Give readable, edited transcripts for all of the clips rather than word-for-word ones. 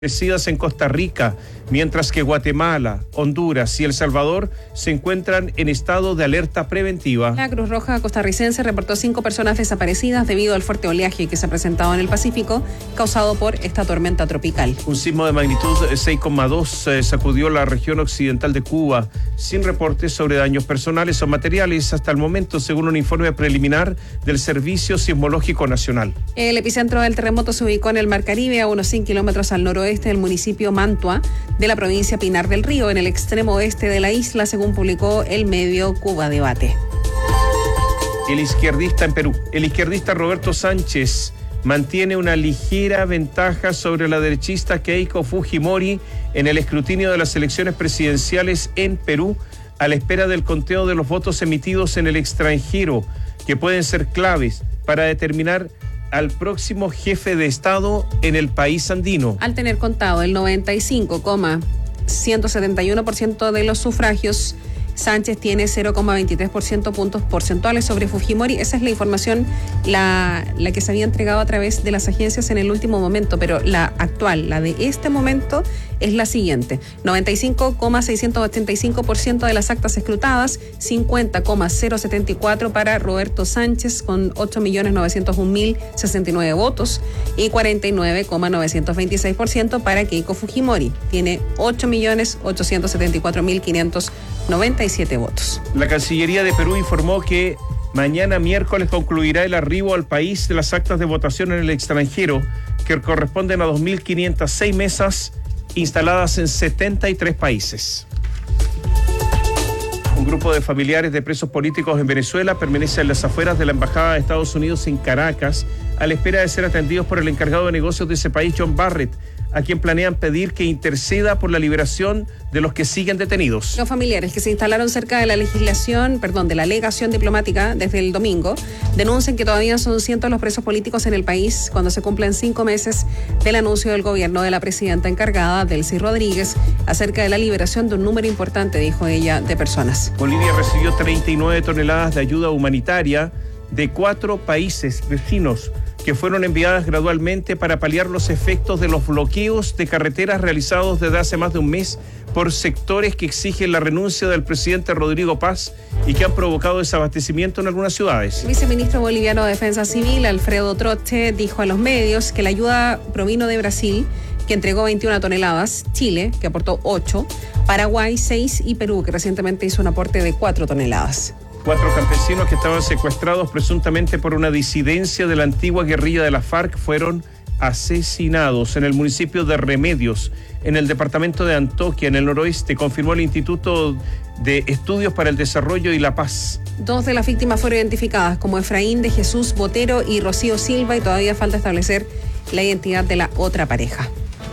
establecidas en Costa Rica, mientras que Guatemala, Honduras y El Salvador se encuentran en estado de alerta preventiva. La Cruz Roja costarricense reportó 5 personas desaparecidas debido al fuerte oleaje que se ha presentado en el Pacífico, causado por esta tormenta tropical. Un sismo de magnitud 6,2 sacudió la región occidental de Cuba, sin reportes sobre daños personales o materiales hasta el momento, según un informe preliminar del Servicio Sismológico Nacional. El epicentro del terremoto se ubicó en el Mar Caribe, a unos 100 kilómetros al noroeste del municipio Mantua, de la provincia Pinar del Río, en el extremo oeste de la isla, según publicó el medio Cuba Debate. El izquierdista en Perú, el izquierdista Roberto Sánchez mantiene una ligera ventaja sobre la derechista Keiko Fujimori en el escrutinio de las elecciones presidenciales en Perú, a la espera del conteo de los votos emitidos en el extranjero, que pueden ser claves para determinar al próximo jefe de Estado en el país andino. Al tener contado el 95,171% de los sufragios, Sánchez tiene 0,23% puntos porcentuales sobre Fujimori. Esa es la información, la que se había entregado a través de las agencias en el último momento, pero la actual, la de este momento, es la siguiente: 95,685% de las actas escrutadas, 50,074 para Roberto Sánchez con 8.901.069 votos y 49,926% para Keiko Fujimori, tiene 8.874.597 votos. La Cancillería de Perú informó que mañana miércoles concluirá el arribo al país de las actas de votación en el extranjero, que corresponden a 2.506 mesas instaladas en 73 países. Un grupo de familiares de presos políticos en Venezuela permanece en las afueras de la Embajada de Estados Unidos en Caracas, a la espera de ser atendidos por el encargado de negocios de ese país, John Barrett, a quien planean pedir que interceda por la liberación de los que siguen detenidos. Los familiares que se instalaron cerca de la de la legación diplomática desde el domingo, denuncian que todavía son cientos los presos políticos en el país cuando se cumplen 5 meses del anuncio del gobierno de la presidenta encargada, Delcy Rodríguez, acerca de la liberación de un número importante, dijo ella, de personas. Bolivia recibió 39 toneladas de ayuda humanitaria de 4 países vecinos, que fueron enviadas gradualmente para paliar los efectos de los bloqueos de carreteras realizados desde hace más de un mes por sectores que exigen la renuncia del presidente Rodrigo Paz y que han provocado desabastecimiento en algunas ciudades. El viceministro boliviano de Defensa Civil, Alfredo Troche, dijo a los medios que la ayuda provino de Brasil, que entregó 21 toneladas, Chile, que aportó 8, Paraguay 6 y Perú, que recientemente hizo un aporte de 4 toneladas. 4 campesinos que estaban secuestrados presuntamente por una disidencia de la antigua guerrilla de la FARC fueron asesinados en el municipio de Remedios, en el departamento de Antioquia, en el noroeste, confirmó el Instituto de Estudios para el Desarrollo y la Paz. 2 de las víctimas fueron identificadas como Efraín de Jesús Botero y Rocío Silva, y todavía falta establecer la identidad de la otra pareja.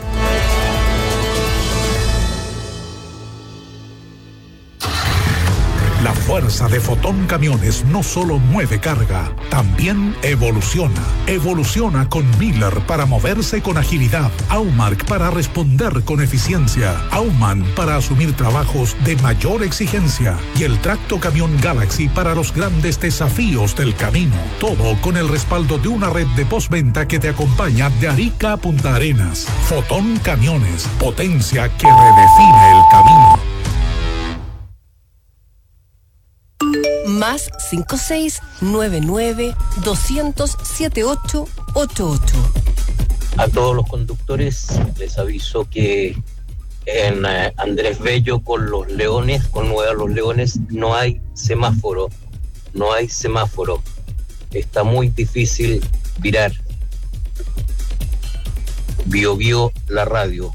La fuerza de Fotón Camiones no solo mueve carga, también evoluciona. Evoluciona con Miller para moverse con agilidad, Aumark para responder con eficiencia, Auman para asumir trabajos de mayor exigencia y el Tracto Camión Galaxy para los grandes desafíos del camino. Todo con el respaldo de una red de postventa que te acompaña de Arica a Punta Arenas. Fotón Camiones, potencia que redefine el camino. Más 5699-200-7888. A todos los conductores les aviso que en Andrés Bello con Los Leones, con Nueva Los Leones, no hay semáforo. Está muy difícil virar. Bio la radio.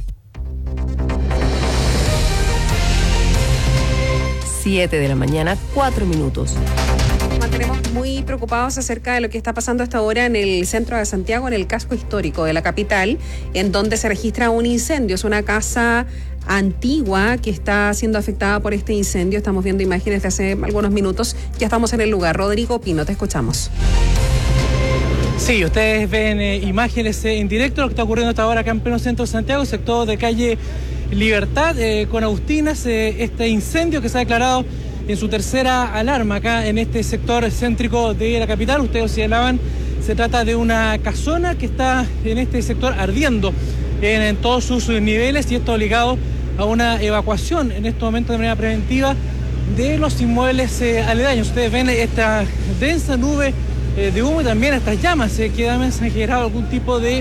7 de la mañana, 4 minutos. Mantenemos muy preocupados acerca de lo que está pasando hasta ahora en el centro de Santiago, en el casco histórico de la capital, en donde se registra un incendio. Es una casa antigua que está siendo afectada por este incendio. Estamos viendo imágenes de hace algunos minutos. Ya estamos en el lugar. Rodrigo Pino, te escuchamos. Sí, ustedes ven imágenes en directo de lo que está ocurriendo hasta ahora acá en pleno centro de Santiago, sector de calle Libertad, con Agustinas, este incendio que se ha declarado en su tercera alarma acá en este sector céntrico de la capital. Ustedes señalaban, se trata de una casona que está en este sector ardiendo. en todos sus niveles, y esto ha obligado a una evacuación en estos momentos de manera preventiva de los inmuebles aledaños. Ustedes ven esta densa nube de humo y también estas llamas que han generado algún tipo de...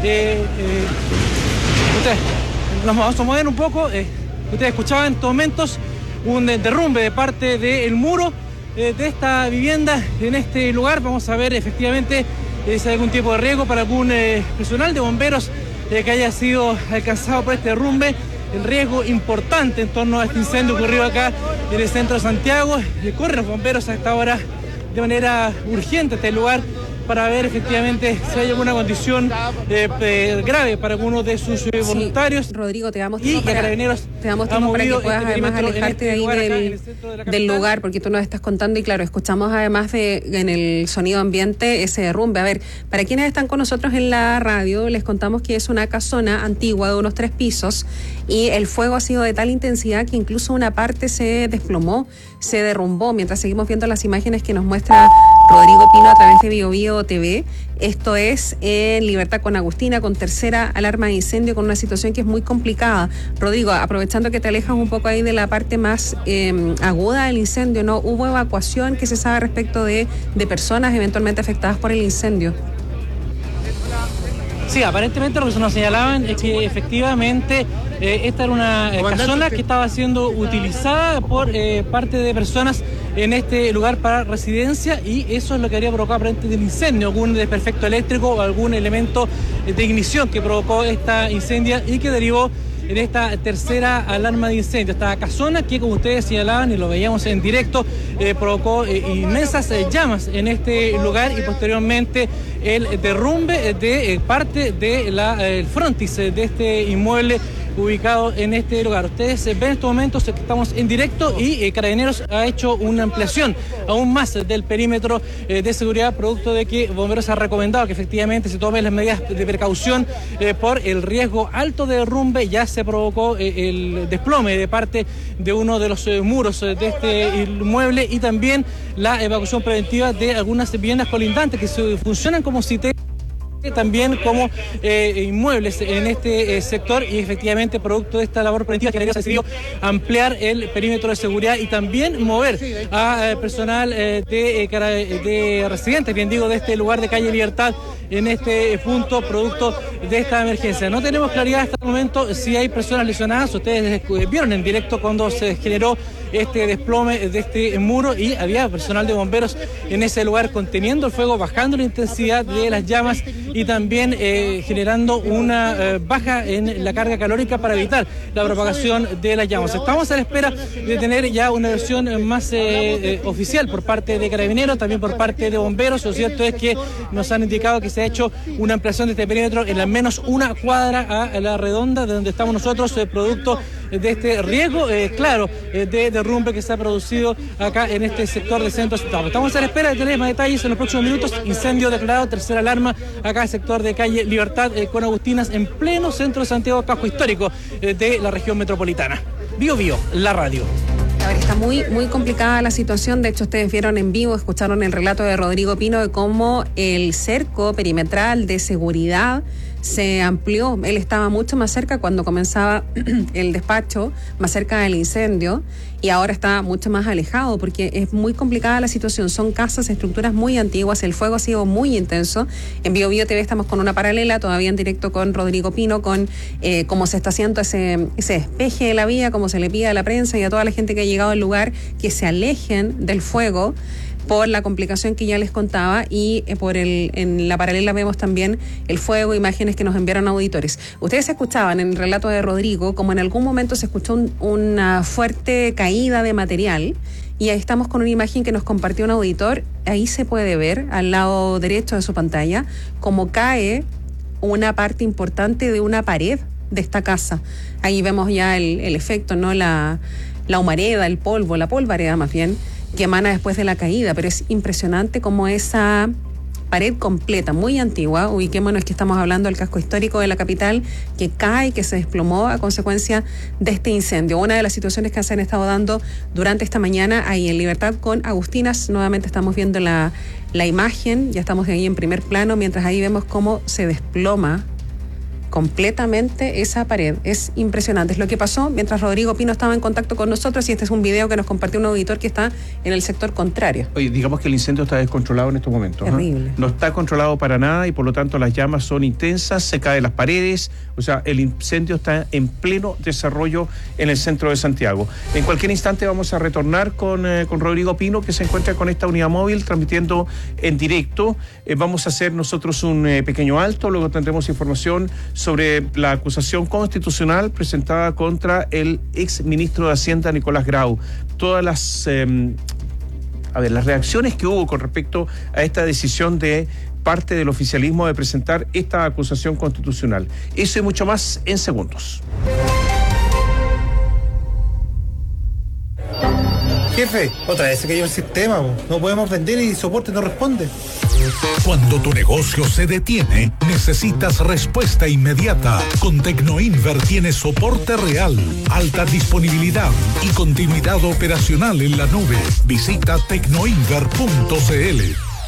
ustedes, nos vamos a mover un poco. Ustedes escuchaban en estos momentos un derrumbe de parte del muro de esta vivienda en este lugar. Vamos a ver efectivamente si hay algún tipo de riesgo para algún personal de bomberos que haya sido alcanzado por este derrumbe. El riesgo importante en torno a este incendio ocurrido acá en el centro de Santiago. Corren los bomberos a esta hora de manera urgente a este lugar para ver efectivamente si hay alguna condición grave para alguno de sus voluntarios. Rodrigo, te damos tiempo para que puedas además alejarte de ahí del lugar, porque tú nos estás contando y claro, escuchamos además en el sonido ambiente ese derrumbe. A ver, para quienes están con nosotros en la radio, les contamos que es una casona antigua de unos 3 pisos y el fuego ha sido de tal intensidad que incluso una parte se desplomó, se derrumbó, mientras seguimos viendo las imágenes que nos muestra Rodrigo Pino a través de BioBio TV. Esto es en Libertad con Agustina, con tercera alarma de incendio, con una situación que es muy complicada. Rodrigo, aprovechando que te alejas un poco ahí de la parte más aguda del incendio, ¿no? ¿Hubo evacuación? ¿Qué se sabe respecto de personas eventualmente afectadas por el incendio? Sí, aparentemente lo que nos señalaban es que efectivamente esta era una casona que estaba siendo utilizada por parte de personas en este lugar para residencia, y eso es lo que habría provocado aparentemente el incendio, algún desperfecto eléctrico o algún elemento de ignición que provocó esta incendia y que derivó en esta tercera alarma de incendio. Esta casona que, como ustedes señalaban y lo veíamos en directo, provocó inmensas llamas en este lugar y posteriormente el derrumbe de parte del frontis de este inmueble ubicado en este lugar. Ustedes ven en estos momentos que estamos en directo y Carabineros ha hecho una ampliación aún más del perímetro de seguridad, producto de que Bomberos ha recomendado que efectivamente se tomen las medidas de precaución por el riesgo alto de derrumbe. Ya se provocó el desplome de parte de uno de los muros de este inmueble y también la evacuación preventiva de algunas viviendas colindantes que funcionan como sitios, también como inmuebles en este sector, y efectivamente producto de esta labor preventiva que se decidió ampliar el perímetro de seguridad y también mover a personal de residentes, bien digo, de este lugar de calle Libertad en este punto producto de esta emergencia. No tenemos claridad hasta el momento si hay personas lesionadas. Ustedes vieron en directo cuando se generó este desplome de este muro y había personal de bomberos en ese lugar conteniendo el fuego, bajando la intensidad de las llamas y también generando una baja en la carga calórica para evitar la propagación de las llamas. Estamos a la espera de tener ya una versión más oficial por parte de Carabineros, también por parte de bomberos. Lo cierto es que nos han indicado que se ha hecho una ampliación de este perímetro en al menos una cuadra a la redonda de donde estamos nosotros, producto de este riesgo, claro, de derrumbe que se ha producido acá en este sector de Centro Santiago. Estamos a la espera de tener más detalles en los próximos minutos. Incendio declarado, tercera alarma acá en el sector de calle Libertad con Agustinas, en pleno centro de Santiago, casco histórico de la región metropolitana. BioBio, la radio. A ver, está muy complicada la situación. De hecho, ustedes vieron en vivo, escucharon el relato de Rodrigo Pino de cómo el cerco perimetral de seguridad se amplió. Él estaba mucho más cerca cuando comenzaba el despacho, más cerca del incendio, y ahora está mucho más alejado porque es muy complicada la situación. Son casas, estructuras muy antiguas, el fuego ha sido muy intenso. En BioBio TV estamos con una paralela, todavía en directo con Rodrigo Pino, con cómo se está haciendo ese despeje de la vía, cómo se le pide a la prensa y a toda la gente que ha llegado al lugar que se alejen del fuego por la complicación que ya les contaba, y en la paralela vemos también el fuego, imágenes que nos enviaron auditores. Ustedes escuchaban en el relato de Rodrigo como en algún momento se escuchó una fuerte caída de material, y ahí estamos con una imagen que nos compartió un auditor. Ahí se puede ver al lado derecho de su pantalla cómo cae una parte importante de una pared de esta casa. Ahí vemos ya el efecto, ¿no? La humareda, el polvo, la polvareda más bien, que emana después de la caída, pero es impresionante como esa pared completa, muy antigua, ubiquémonos que estamos hablando del casco histórico de la capital, que cae, que se desplomó a consecuencia de este incendio. Una de las situaciones que se han estado dando durante esta mañana ahí en Libertad con Agustinas. Nuevamente estamos viendo la imagen, ya estamos ahí en primer plano, mientras ahí vemos cómo se desploma completamente esa pared. Es impresionante. Es lo que pasó mientras Rodrigo Pino estaba en contacto con nosotros, y este es un video que nos compartió un auditor que está en el sector contrario. Oye, digamos que el incendio está descontrolado en estos momentos. Terrible. No está controlado para nada y por lo tanto las llamas son intensas, se caen las paredes, o sea, el incendio está en pleno desarrollo en el centro de Santiago. En cualquier instante vamos a retornar con Rodrigo Pino, que se encuentra con esta unidad móvil transmitiendo en directo. Vamos a hacer nosotros un pequeño alto, luego tendremos información sobre la acusación constitucional presentada contra el ex ministro de Hacienda, Nicolás Grau. Todas las reacciones que hubo con respecto a esta decisión de parte del oficialismo de presentar esta acusación constitucional. Eso y mucho más en segundos. Jefe, otra vez se cayó el sistema, no podemos vender y soporte no responde. Cuando tu negocio se detiene, necesitas respuesta inmediata. Con Tecnoinver tienes soporte real, alta disponibilidad y continuidad operacional en la nube. Visita tecnoinver.cl.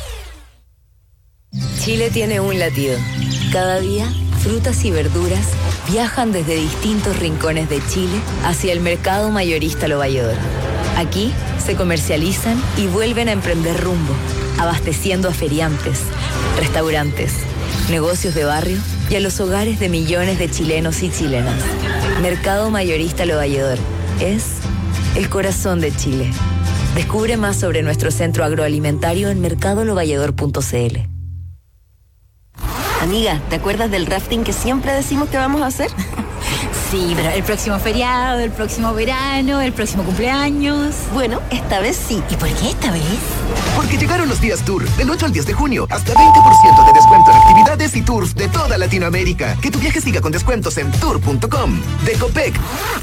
Chile tiene un latido. Cada día, frutas y verduras viajan desde distintos rincones de Chile hacia el mercado mayorista Lo Valledor. Aquí se comercializan y vuelven a emprender rumbo, abasteciendo a feriantes, restaurantes, negocios de barrio y a los hogares de millones de chilenos y chilenas. Mercado Mayorista Lo Valledor es el corazón de Chile. Descubre más sobre nuestro centro agroalimentario en mercadolovalledor.cl. Amiga, ¿te acuerdas del rafting que siempre decimos que vamos a hacer? Sí, pero el próximo feriado, el próximo verano, el próximo cumpleaños. Bueno, esta vez sí. ¿Y por qué esta vez? Porque llegaron los días Tour, del 8 al 10 de junio, hasta 20% de descuento en actividades y tours de toda Latinoamérica. Que tu viaje siga con descuentos en tour.com. De Copec.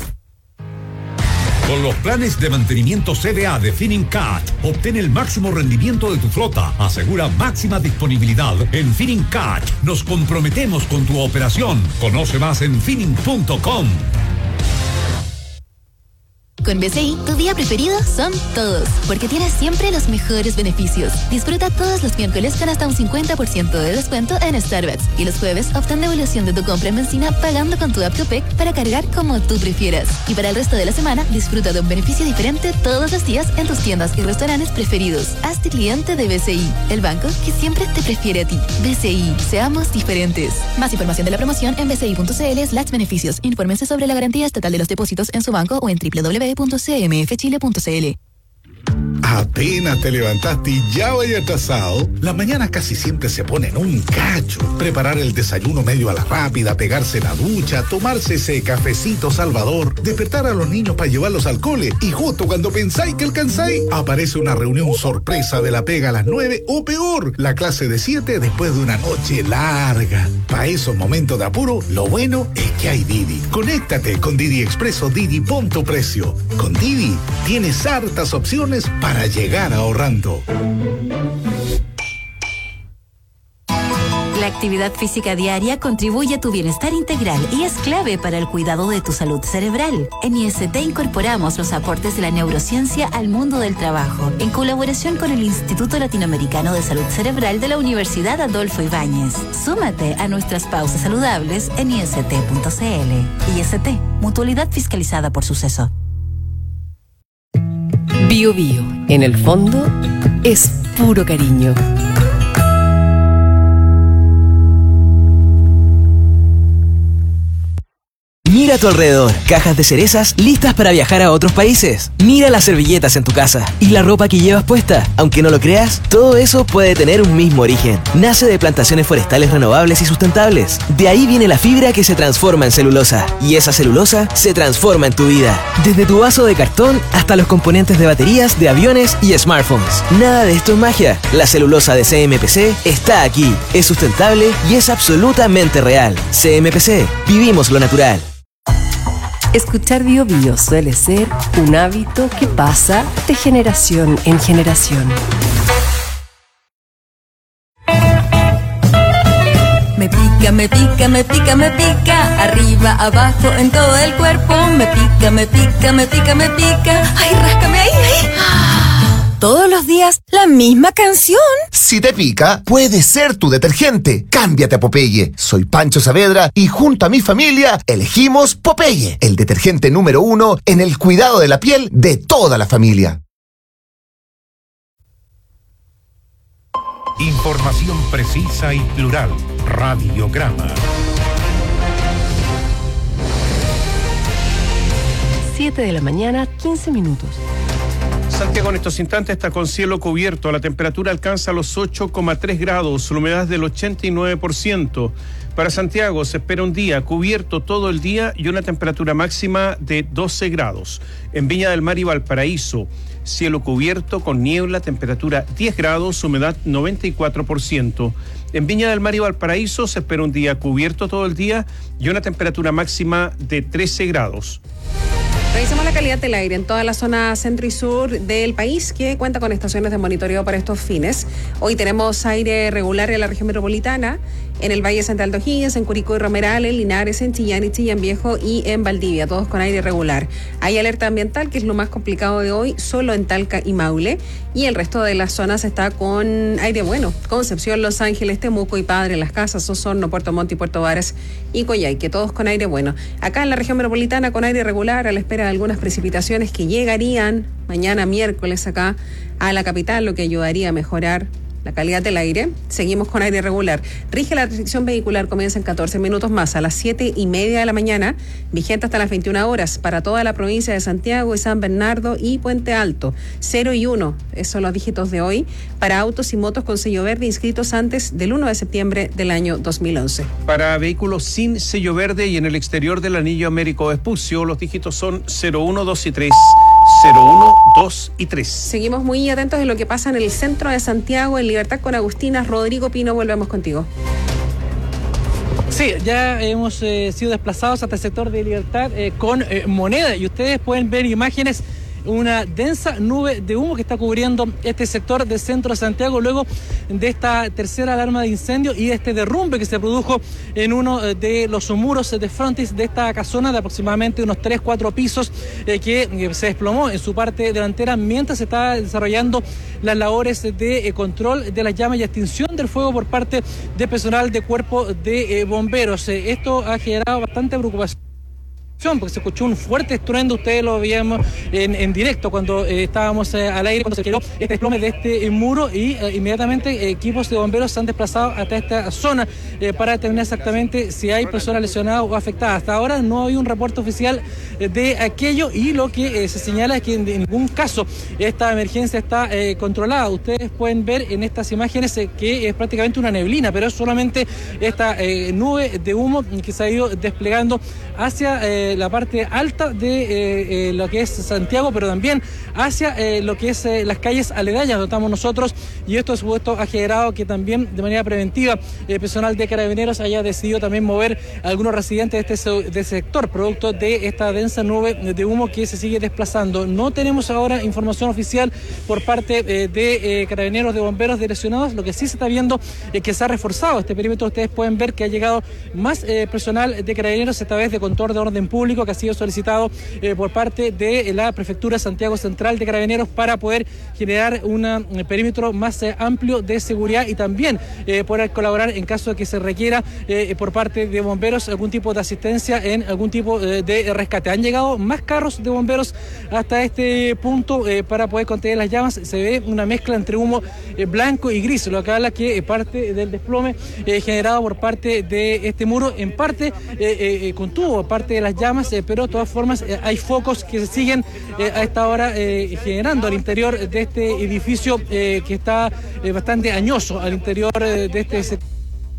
Con los planes de mantenimiento CDA de Finincat, obtén el máximo rendimiento de tu flota. Asegura máxima disponibilidad. En Finincat nos comprometemos con tu operación. Conoce más en Finin.com. Con BCI, tu día preferido son todos, porque tienes siempre los mejores beneficios. Disfruta todos los miércoles con hasta un 50% de descuento en Starbucks. Y los jueves, obtén devolución de tu compra en benzina pagando con tu app Copec para cargar como tú prefieras. Y para el resto de la semana, disfruta de un beneficio diferente todos los días en tus tiendas y restaurantes preferidos. Hazte cliente de BCI, el banco que siempre te prefiere a ti. BCI, seamos diferentes. Más información de la promoción en bci.cl/beneficios. Infórmense sobre la garantía estatal de los depósitos en su banco o en www.cmfchile.cl. Apenas te levantaste y ya vaya atrasado. Las mañanas casi siempre se ponen un cacho. Preparar el desayuno medio a la rápida, pegarse la ducha, tomarse ese cafecito salvador, despertar a los niños para llevarlos al cole y justo cuando pensáis que alcanzáis, aparece una reunión sorpresa de la pega a las 9 o peor, la clase de 7 después de una noche larga. Para esos momentos de apuro, lo bueno es que hay Didi. Conéctate con Didi Expreso Didi Punto Precio. Con Didi tienes hartas opciones para llegar ahorrando. La actividad física diaria contribuye a tu bienestar integral y es clave para el cuidado de tu salud cerebral. En IST incorporamos los aportes de la neurociencia al mundo del trabajo, en colaboración con el Instituto Latinoamericano de Salud Cerebral de la Universidad Adolfo Ibáñez. Súmate a nuestras pausas saludables en ist.cl. IST, mutualidad fiscalizada por Suceso. Bio Bio, en el fondo, es puro cariño. Mira a tu alrededor, cajas de cerezas listas para viajar a otros países. Mira las servilletas en tu casa y la ropa que llevas puesta. Aunque no lo creas, todo eso puede tener un mismo origen. Nace de plantaciones forestales renovables y sustentables. De ahí viene la fibra que se transforma en celulosa. Y esa celulosa se transforma en tu vida. Desde tu vaso de cartón hasta los componentes de baterías, de aviones y smartphones. Nada de esto es magia. La celulosa de CMPC está aquí. Es sustentable y es absolutamente real. CMPC, vivimos lo natural. Escuchar Bio Bio suele ser un hábito que pasa de generación en generación. Me pica, me pica, me pica, me pica, arriba, abajo, en todo el cuerpo. Me pica, me pica, me pica, me pica. Ay, ráscame ahí, ahí. ¿Todos los días la misma canción? Si te pica, puede ser tu detergente. Cámbiate a Popeye. Soy Pancho Saavedra y junto a mi familia elegimos Popeye, el detergente número 1 en el cuidado de la piel de toda la familia. Información precisa y plural. Radiograma. 7 de la mañana, 15 minutos. Santiago en estos instantes está con cielo cubierto. La temperatura alcanza los 8,3 grados, la humedad del 89%. Para Santiago se espera un día cubierto todo el día y una temperatura máxima de 12 grados. En Viña del Mar y Valparaíso, cielo cubierto con niebla, temperatura 10 grados, humedad 94%. En Viña del Mar y Valparaíso se espera un día cubierto todo el día y una temperatura máxima de 13 grados. Revisamos la calidad del aire en toda la zona centro y sur del país, que cuenta con estaciones de monitoreo para estos fines. Hoy tenemos aire regular en la región metropolitana, en el Valle Central de O'Higgins, en Curicó y Romeral, en Linares, en Chillán y Chillán Viejo y en Valdivia, todos con aire regular. Hay alerta ambiental, que es lo más complicado de hoy, solo en Talca y Maule, y el resto de las zonas está con aire bueno. Concepción, Los Ángeles, Temuco y Padre, Las Casas, Osorno, Puerto Montt y Puerto Varas y Coyhaique, todos con aire bueno. Acá en la región metropolitana con aire regular, a la espera de algunas precipitaciones que llegarían mañana miércoles acá a la capital, lo que ayudaría a mejorar la calidad del aire. Seguimos con aire regular. Rige la restricción vehicular, comienza en 14 minutos más, a las 7:30 de la mañana, vigente hasta las 21 horas para toda la provincia de Santiago y San Bernardo y Puente Alto. 0 y 1, esos son los dígitos de hoy, para autos y motos con sello verde inscritos antes del 1 de septiembre del año 2011. Para vehículos sin sello verde y en el exterior del anillo Américo Vespucio, los dígitos son 01, 2 y 3. 01, 2 y 3. Seguimos muy atentos de lo que pasa en el centro de Santiago, en Libertad con Agustina. Rodrigo Pino, volvemos contigo. Sí, ya hemos sido desplazados hasta el sector de Libertad con Moneda, y ustedes pueden ver imágenes, una densa nube de humo que está cubriendo este sector del centro de Santiago luego de esta tercera alarma de incendio y de este derrumbe que se produjo en uno de los muros de frontis de esta casona de aproximadamente unos 3-4 pisos que se desplomó en su parte delantera mientras se estaba desarrollando las labores de control de las llamas y extinción del fuego por parte del personal de cuerpo de bomberos. Esto ha generado bastante preocupación, porque se escuchó un fuerte estruendo, ustedes lo veíamos en directo cuando estábamos al aire, cuando se generó este desplome de este muro, y inmediatamente equipos de bomberos se han desplazado hasta esta zona para determinar exactamente si hay personas lesionadas o afectadas. Hasta ahora no hay un reporte oficial de aquello, y lo que se señala es que en ningún caso esta emergencia está controlada. Ustedes pueden ver en estas imágenes que es prácticamente una neblina, pero es solamente esta nube de humo que se ha ido desplegando hacia la parte alta de lo que es Santiago, pero también hacia lo que es las calles aledañas donde estamos nosotros, y esto por supuesto ha generado que también de manera preventiva el personal de Carabineros haya decidido también mover a algunos residentes de este sector, producto de esta densa nube de humo que se sigue desplazando. No tenemos ahora información oficial por parte de Carabineros, de bomberos direccionados. Lo que sí se está viendo es que se ha reforzado este perímetro. Ustedes pueden ver que ha llegado más personal de Carabineros, esta vez de control de orden público, que ha sido solicitado por parte de la Prefectura de Santiago Central de Carabineros para poder generar un perímetro más amplio de seguridad y también poder colaborar en caso de que se requiera por parte de bomberos algún tipo de asistencia en algún tipo de rescate. Han llegado más carros de bomberos hasta este punto para poder contener las llamas. Se ve una mezcla entre humo blanco y gris, lo que habla que parte del desplome generado por parte de este muro en parte contuvo parte de las llamas, pero de todas formas hay focos que se siguen a esta hora generando al interior de este edificio que está bastante añoso al interior de este sector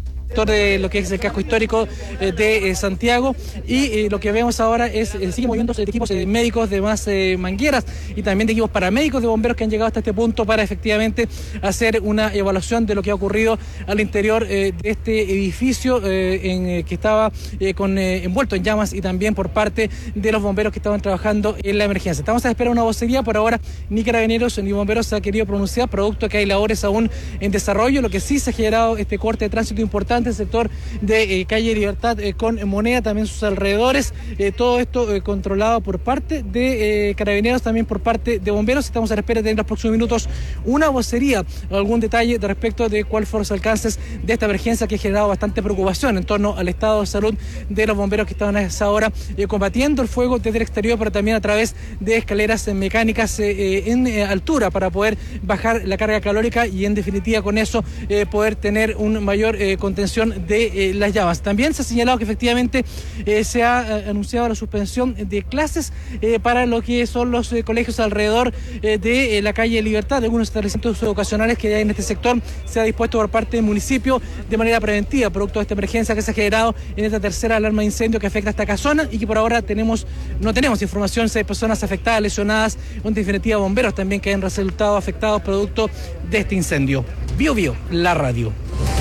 de lo que es el casco histórico de Santiago, y lo que vemos ahora es siguen moviéndose equipos médicos de más mangueras y también de equipos paramédicos de bomberos que han llegado hasta este punto para efectivamente hacer una evaluación de lo que ha ocurrido al interior de este edificio que estaba envuelto en llamas, y también por parte de los bomberos que estaban trabajando en la emergencia. Estamos a esperar una vocería. Por ahora ni Carabineros ni bomberos se ha querido pronunciar, producto que hay labores aún en desarrollo. Lo que sí se ha generado este corte de tránsito importante importante, el sector de calle Libertad con Moneda, también sus alrededores, todo esto controlado por parte de Carabineros, también por parte de Bomberos. Estamos a la espera de en los próximos minutos una vocería, algún detalle de respecto de cuáles fueron los alcances de esta emergencia que ha generado bastante preocupación en torno al estado de salud de los bomberos que estaban a esa hora combatiendo el fuego desde el exterior, pero también a través de escaleras mecánicas en altura para poder bajar la carga calórica y en definitiva con eso poder tener una mayor contención de las llamas. También se ha señalado que efectivamente se ha anunciado la suspensión de clases para lo que son los colegios alrededor de la calle Libertad, de algunos establecimientos educacionales que hay en este sector. Se ha dispuesto por parte del municipio de manera preventiva, producto de esta emergencia que se ha generado en esta tercera alarma de incendio que afecta a esta casona y que por ahora no tenemos información si hay personas afectadas, lesionadas, o en definitiva bomberos también que han resultado afectados producto de este incendio. Bio Bio, la radio.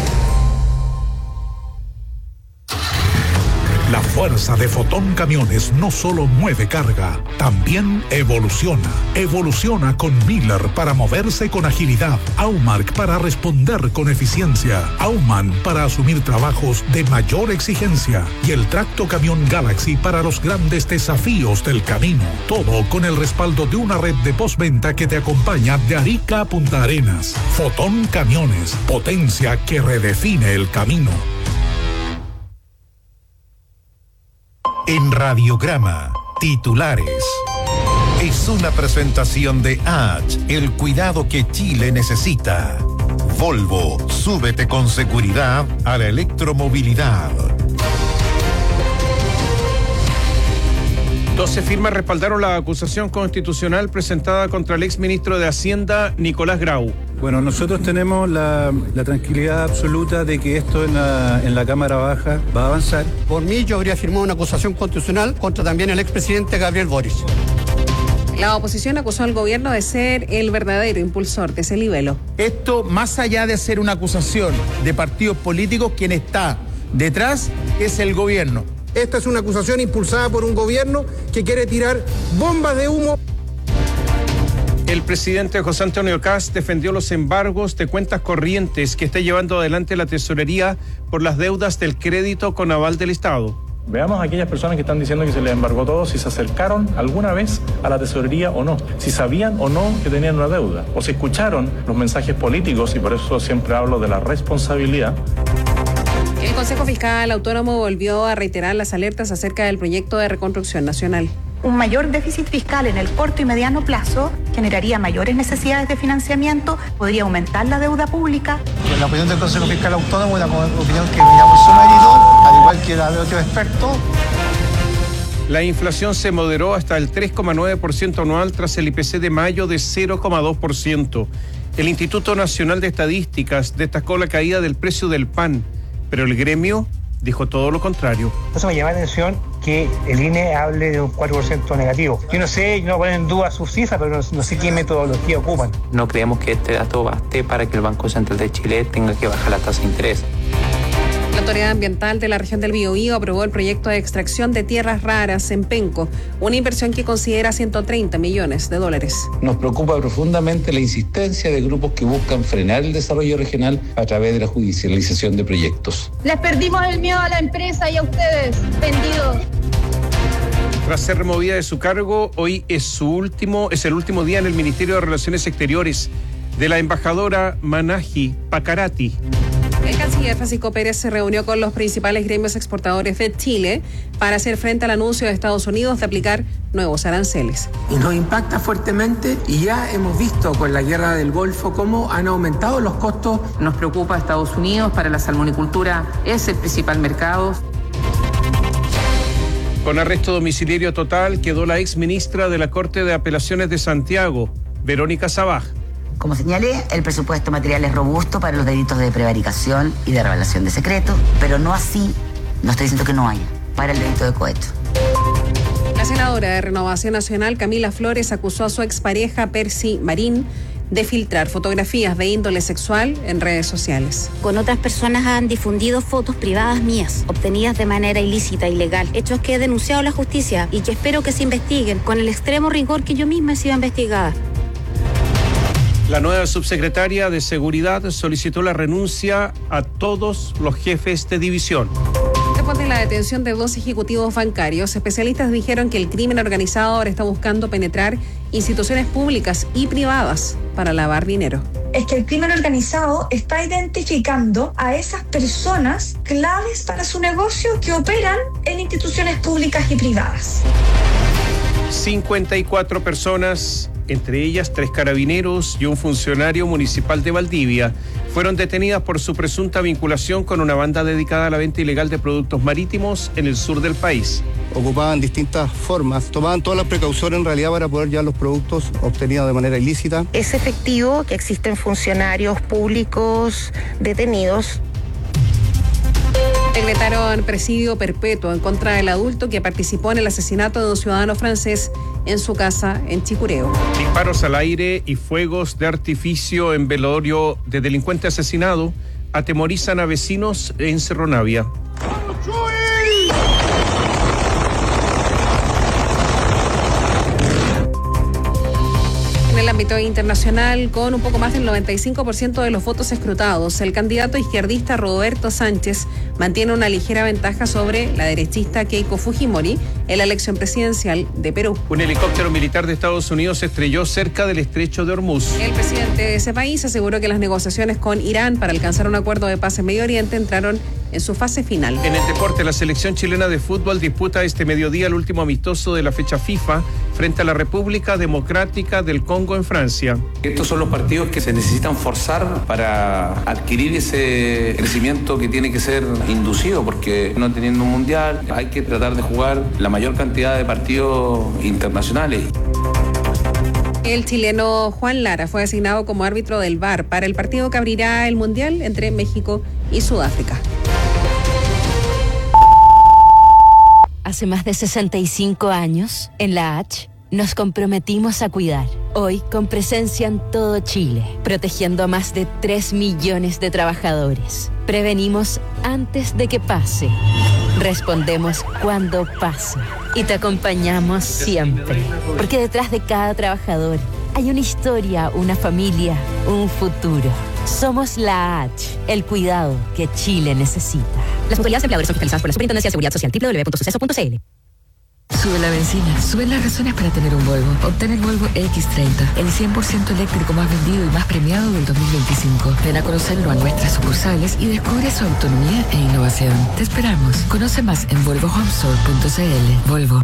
La fuerza de Fotón Camiones no solo mueve carga, también evoluciona. Evoluciona con Miller para moverse con agilidad, Aumark para responder con eficiencia, Aumann para asumir trabajos de mayor exigencia y el Tracto Camión Galaxy para los grandes desafíos del camino. Todo con el respaldo de una red de postventa que te acompaña de Arica a Punta Arenas. Fotón Camiones, potencia que redefine el camino. En Radiograma, titulares. Es una presentación de H, el cuidado que Chile necesita. Volvo, súbete con seguridad a la electromovilidad. 12 firmas respaldaron la acusación constitucional presentada contra el exministro de Hacienda, Nicolás Grau. Bueno, nosotros tenemos la tranquilidad absoluta de que esto en la Cámara Baja va a avanzar. Por mí yo habría firmado una acusación constitucional contra también el expresidente Gabriel Boric. La oposición acusó al gobierno de ser el verdadero impulsor de ese libelo. Esto, más allá de ser una acusación de partidos políticos, quien está detrás es el gobierno. Esta es una acusación impulsada por un gobierno que quiere tirar bombas de humo. El presidente José Antonio Kast defendió los embargos de cuentas corrientes que está llevando adelante la tesorería por las deudas del crédito con aval del Estado. Veamos a aquellas personas que están diciendo que se les embargó todo, si se acercaron alguna vez a la tesorería o no, si sabían o no que tenían una deuda, o si escucharon los mensajes políticos, y por eso siempre hablo de la responsabilidad. El Consejo Fiscal Autónomo volvió a reiterar las alertas acerca del proyecto de reconstrucción nacional. Un mayor déficit fiscal en el corto y mediano plazo generaría mayores necesidades de financiamiento, podría aumentar la deuda pública. La opinión del Consejo Fiscal Autónomo es una opinión que miramos su mérito, al igual que la de otros expertos. La inflación se moderó hasta el 3,9% anual tras el IPC de mayo de 0,2%. El Instituto Nacional de Estadísticas destacó la caída del precio del pan, pero el gremio dijo todo lo contrario. Eso me llama la atención que el INE hable de un 4% negativo. Yo no sé, no ponen en duda sus cifras, pero no sé qué metodología ocupan. No creemos que este dato baste para que el Banco Central de Chile tenga que bajar la tasa de interés. La Autoridad Ambiental de la región del Biobío aprobó el proyecto de extracción de tierras raras en Penco, una inversión que considera $130 millones. Nos preocupa profundamente la insistencia de grupos que buscan frenar el desarrollo regional a través de la judicialización de proyectos. Les perdimos el miedo a la empresa y a ustedes, vendidos. Tras ser removida de su cargo, hoy es el último día en el Ministerio de Relaciones Exteriores de la embajadora Manaji Pacarati. El canciller Francisco Pérez se reunió con los principales gremios exportadores de Chile para hacer frente al anuncio de Estados Unidos de aplicar nuevos aranceles. Y nos impacta fuertemente y ya hemos visto con la guerra del Golfo cómo han aumentado los costos. Nos preocupa Estados Unidos, para la salmonicultura es el principal mercado. Con arresto domiciliario total quedó la exministra de la Corte de Apelaciones de Santiago, Verónica Sabaj. Como señalé, el presupuesto material es robusto para los delitos de prevaricación y de revelación de secretos, pero no así, no estoy diciendo que no haya, para el delito de cohecho. La senadora de Renovación Nacional, Camila Flores, acusó a su expareja, Percy Marín, de filtrar fotografías de índole sexual en redes sociales. Con otras personas han difundido fotos privadas mías, obtenidas de manera ilícita e ilegal, hechos que he denunciado a la justicia y que espero que se investiguen con el extremo rigor que yo misma he sido investigada. La nueva subsecretaria de Seguridad solicitó la renuncia a todos los jefes de división. Después de la detención de 2 ejecutivos bancarios, especialistas dijeron que el crimen organizado ahora está buscando penetrar instituciones públicas y privadas para lavar dinero. Es que el crimen organizado está identificando a esas personas claves para su negocio que operan en instituciones públicas y privadas. 54 personas, entre ellas 3 carabineros y un funcionario municipal de Valdivia, fueron detenidas por su presunta vinculación con una banda dedicada a la venta ilegal de productos marítimos en el sur del país. Ocupaban distintas formas, tomaban todas las precauciones en realidad para poder llevar los productos obtenidos de manera ilícita. Es efectivo que existen funcionarios públicos detenidos. Decretaron presidio perpetuo en contra del adulto que participó en el asesinato de un ciudadano francés en su casa en Chicureo. Disparos al aire y fuegos de artificio en velorio de delincuente asesinado atemorizan a vecinos en Cerro Navia. En el ámbito internacional, con un poco más del 95% de los votos escrutados, el candidato izquierdista Roberto Sánchez mantiene una ligera ventaja sobre la derechista Keiko Fujimori en la elección presidencial de Perú. Un helicóptero militar de Estados Unidos se estrelló cerca del estrecho de Hormuz. El presidente de ese país aseguró que las negociaciones con Irán para alcanzar un acuerdo de paz en Medio Oriente entraron en su fase final. En el deporte, la selección chilena de fútbol disputa este mediodía el último amistoso de la fecha FIFA frente a la República Democrática del Congo en Francia. Estos son los partidos que se necesitan forzar para adquirir ese crecimiento que tiene que ser inducido, porque no teniendo un mundial hay que tratar de jugar la mayor cantidad de partidos internacionales. El chileno Juan Lara fue asignado como árbitro del VAR para el partido que abrirá el mundial entre México y Sudáfrica. Hace más de 65 años, en la H, nos comprometimos a cuidar. Hoy, con presencia en todo Chile, protegiendo a más de 3 millones de trabajadores. Prevenimos antes de que pase. Respondemos cuando pase. Y te acompañamos siempre. Porque detrás de cada trabajador hay una historia, una familia, un futuro. Somos la H, el cuidado que Chile necesita. Las mutualidades empleadores son fiscalizadas por la Superintendencia de Seguridad Social, www.suceso.cl. Sube la benzina, suben las razones para tener un Volvo. Obtén el Volvo X30, el 100% eléctrico más vendido y más premiado del 2025. Ven a conocerlo a nuestras sucursales y descubre su autonomía e innovación. Te esperamos. Conoce más en volvohomestore.cl. Volvo.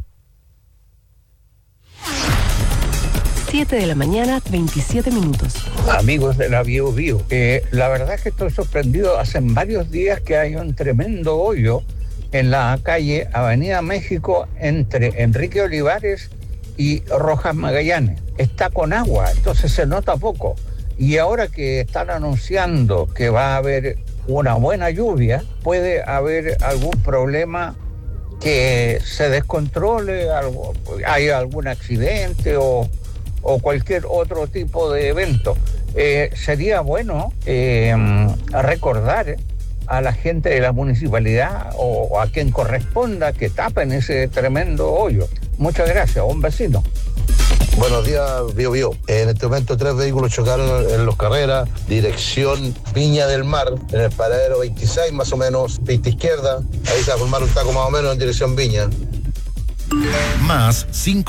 7 de la mañana, 27 minutos. Amigos de la Bio Bio, la verdad es que estoy sorprendido. Hace varios días que hay un tremendo hoyo en la calle Avenida México entre Enrique Olivares y Rojas Magallanes. Está con agua, entonces se nota poco. Y ahora que están anunciando que va a haber una buena lluvia, puede haber algún problema que se descontrole, hay algún accidente o cualquier otro tipo de evento. Sería bueno recordar a la gente de la municipalidad o a quien corresponda que tapen ese tremendo hoyo. Muchas gracias, un vecino. Buenos días, Bio Bio. En este momento 3 vehículos chocaron en Los Carreras, dirección Viña del Mar, en el paradero 26 más o menos, pista izquierda. Ahí se va a formar un taco más o menos en dirección Viña. Más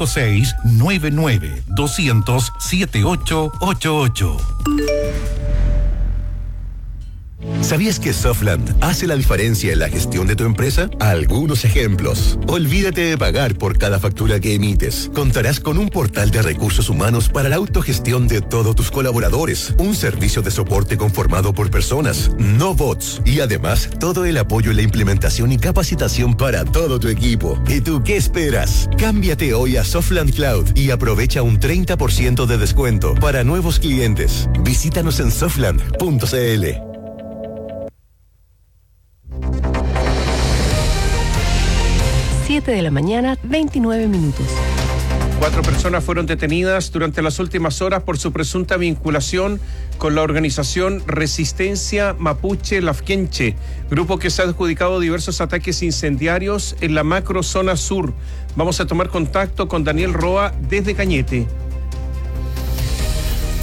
5699-200-7888. ¿Sabías que Softland hace la diferencia en la gestión de tu empresa? Algunos ejemplos. Olvídate de pagar por cada factura que emites. Contarás con un portal de recursos humanos para la autogestión de todos tus colaboradores. Un servicio de soporte conformado por personas, no bots. Y además, todo el apoyo en la implementación y capacitación para todo tu equipo. ¿Y tú qué esperas? Cámbiate hoy a Softland Cloud y aprovecha un 30% de descuento para nuevos clientes. Visítanos en softland.cl. 7 de la mañana, 29 minutos. 4 personas fueron detenidas durante las últimas horas por su presunta vinculación con la organización Resistencia Mapuche Lafkenche, grupo que se ha adjudicado diversos ataques incendiarios en la macrozona sur. Vamos a tomar contacto con Daniel Roa desde Cañete.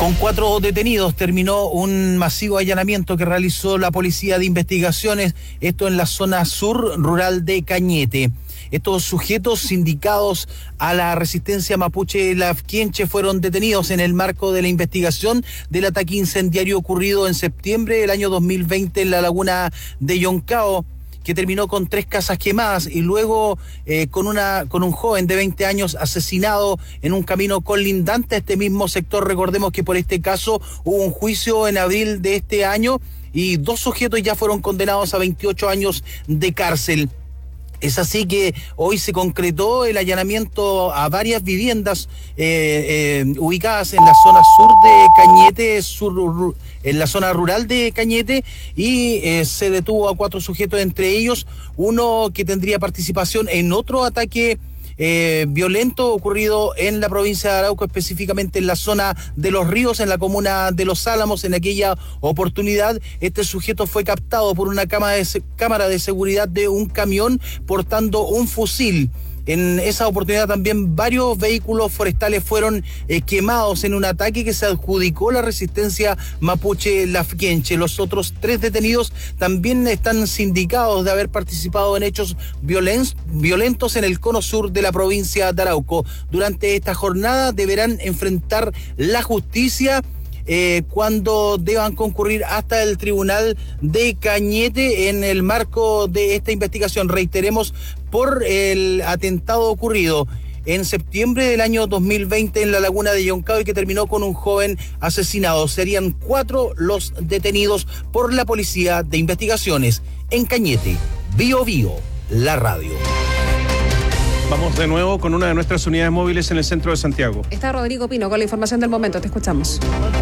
Con 4 detenidos terminó un masivo allanamiento que realizó la Policía de Investigaciones, esto en la zona sur rural de Cañete. Estos sujetos sindicados a la resistencia mapuche lafquienche fueron detenidos en el marco de la investigación del ataque incendiario ocurrido en septiembre del año 2020 en la laguna de Yoncao, que terminó con 3 casas quemadas y luego con un joven de 20 años asesinado en un camino colindante a este mismo sector. Recordemos que por este caso hubo un juicio en abril de este año y 2 sujetos ya fueron condenados a 28 años de cárcel. Es así que hoy se concretó el allanamiento a varias viviendas ubicadas en la zona sur de Cañete, en la zona rural de Cañete, y se detuvo a 4 sujetos, entre ellos uno que tendría participación en otro ataque violento ocurrido en la provincia de Arauco, específicamente en la zona de Los Ríos, en la comuna de Los Álamos. En aquella oportunidad, este sujeto fue captado por una cámara de seguridad de un camión portando un fusil. En esa oportunidad también varios vehículos forestales fueron quemados en un ataque que se adjudicó la resistencia mapuche lafquienche. Los otros 3 detenidos también están sindicados de haber participado en hechos violentos en el cono sur de la provincia de Arauco. Durante esta jornada deberán enfrentar la justicia cuando deban concurrir hasta el tribunal de Cañete en el marco de esta investigación. Reiteremos, por el atentado ocurrido en septiembre del año 2020 en la laguna de Yoncao y que terminó con un joven asesinado. Serían 4 los detenidos por la Policía de Investigaciones en Cañete. Bio Bio, la radio. Vamos de nuevo con una de nuestras unidades móviles en el centro de Santiago. Está Rodrigo Pino con la información del momento, te escuchamos.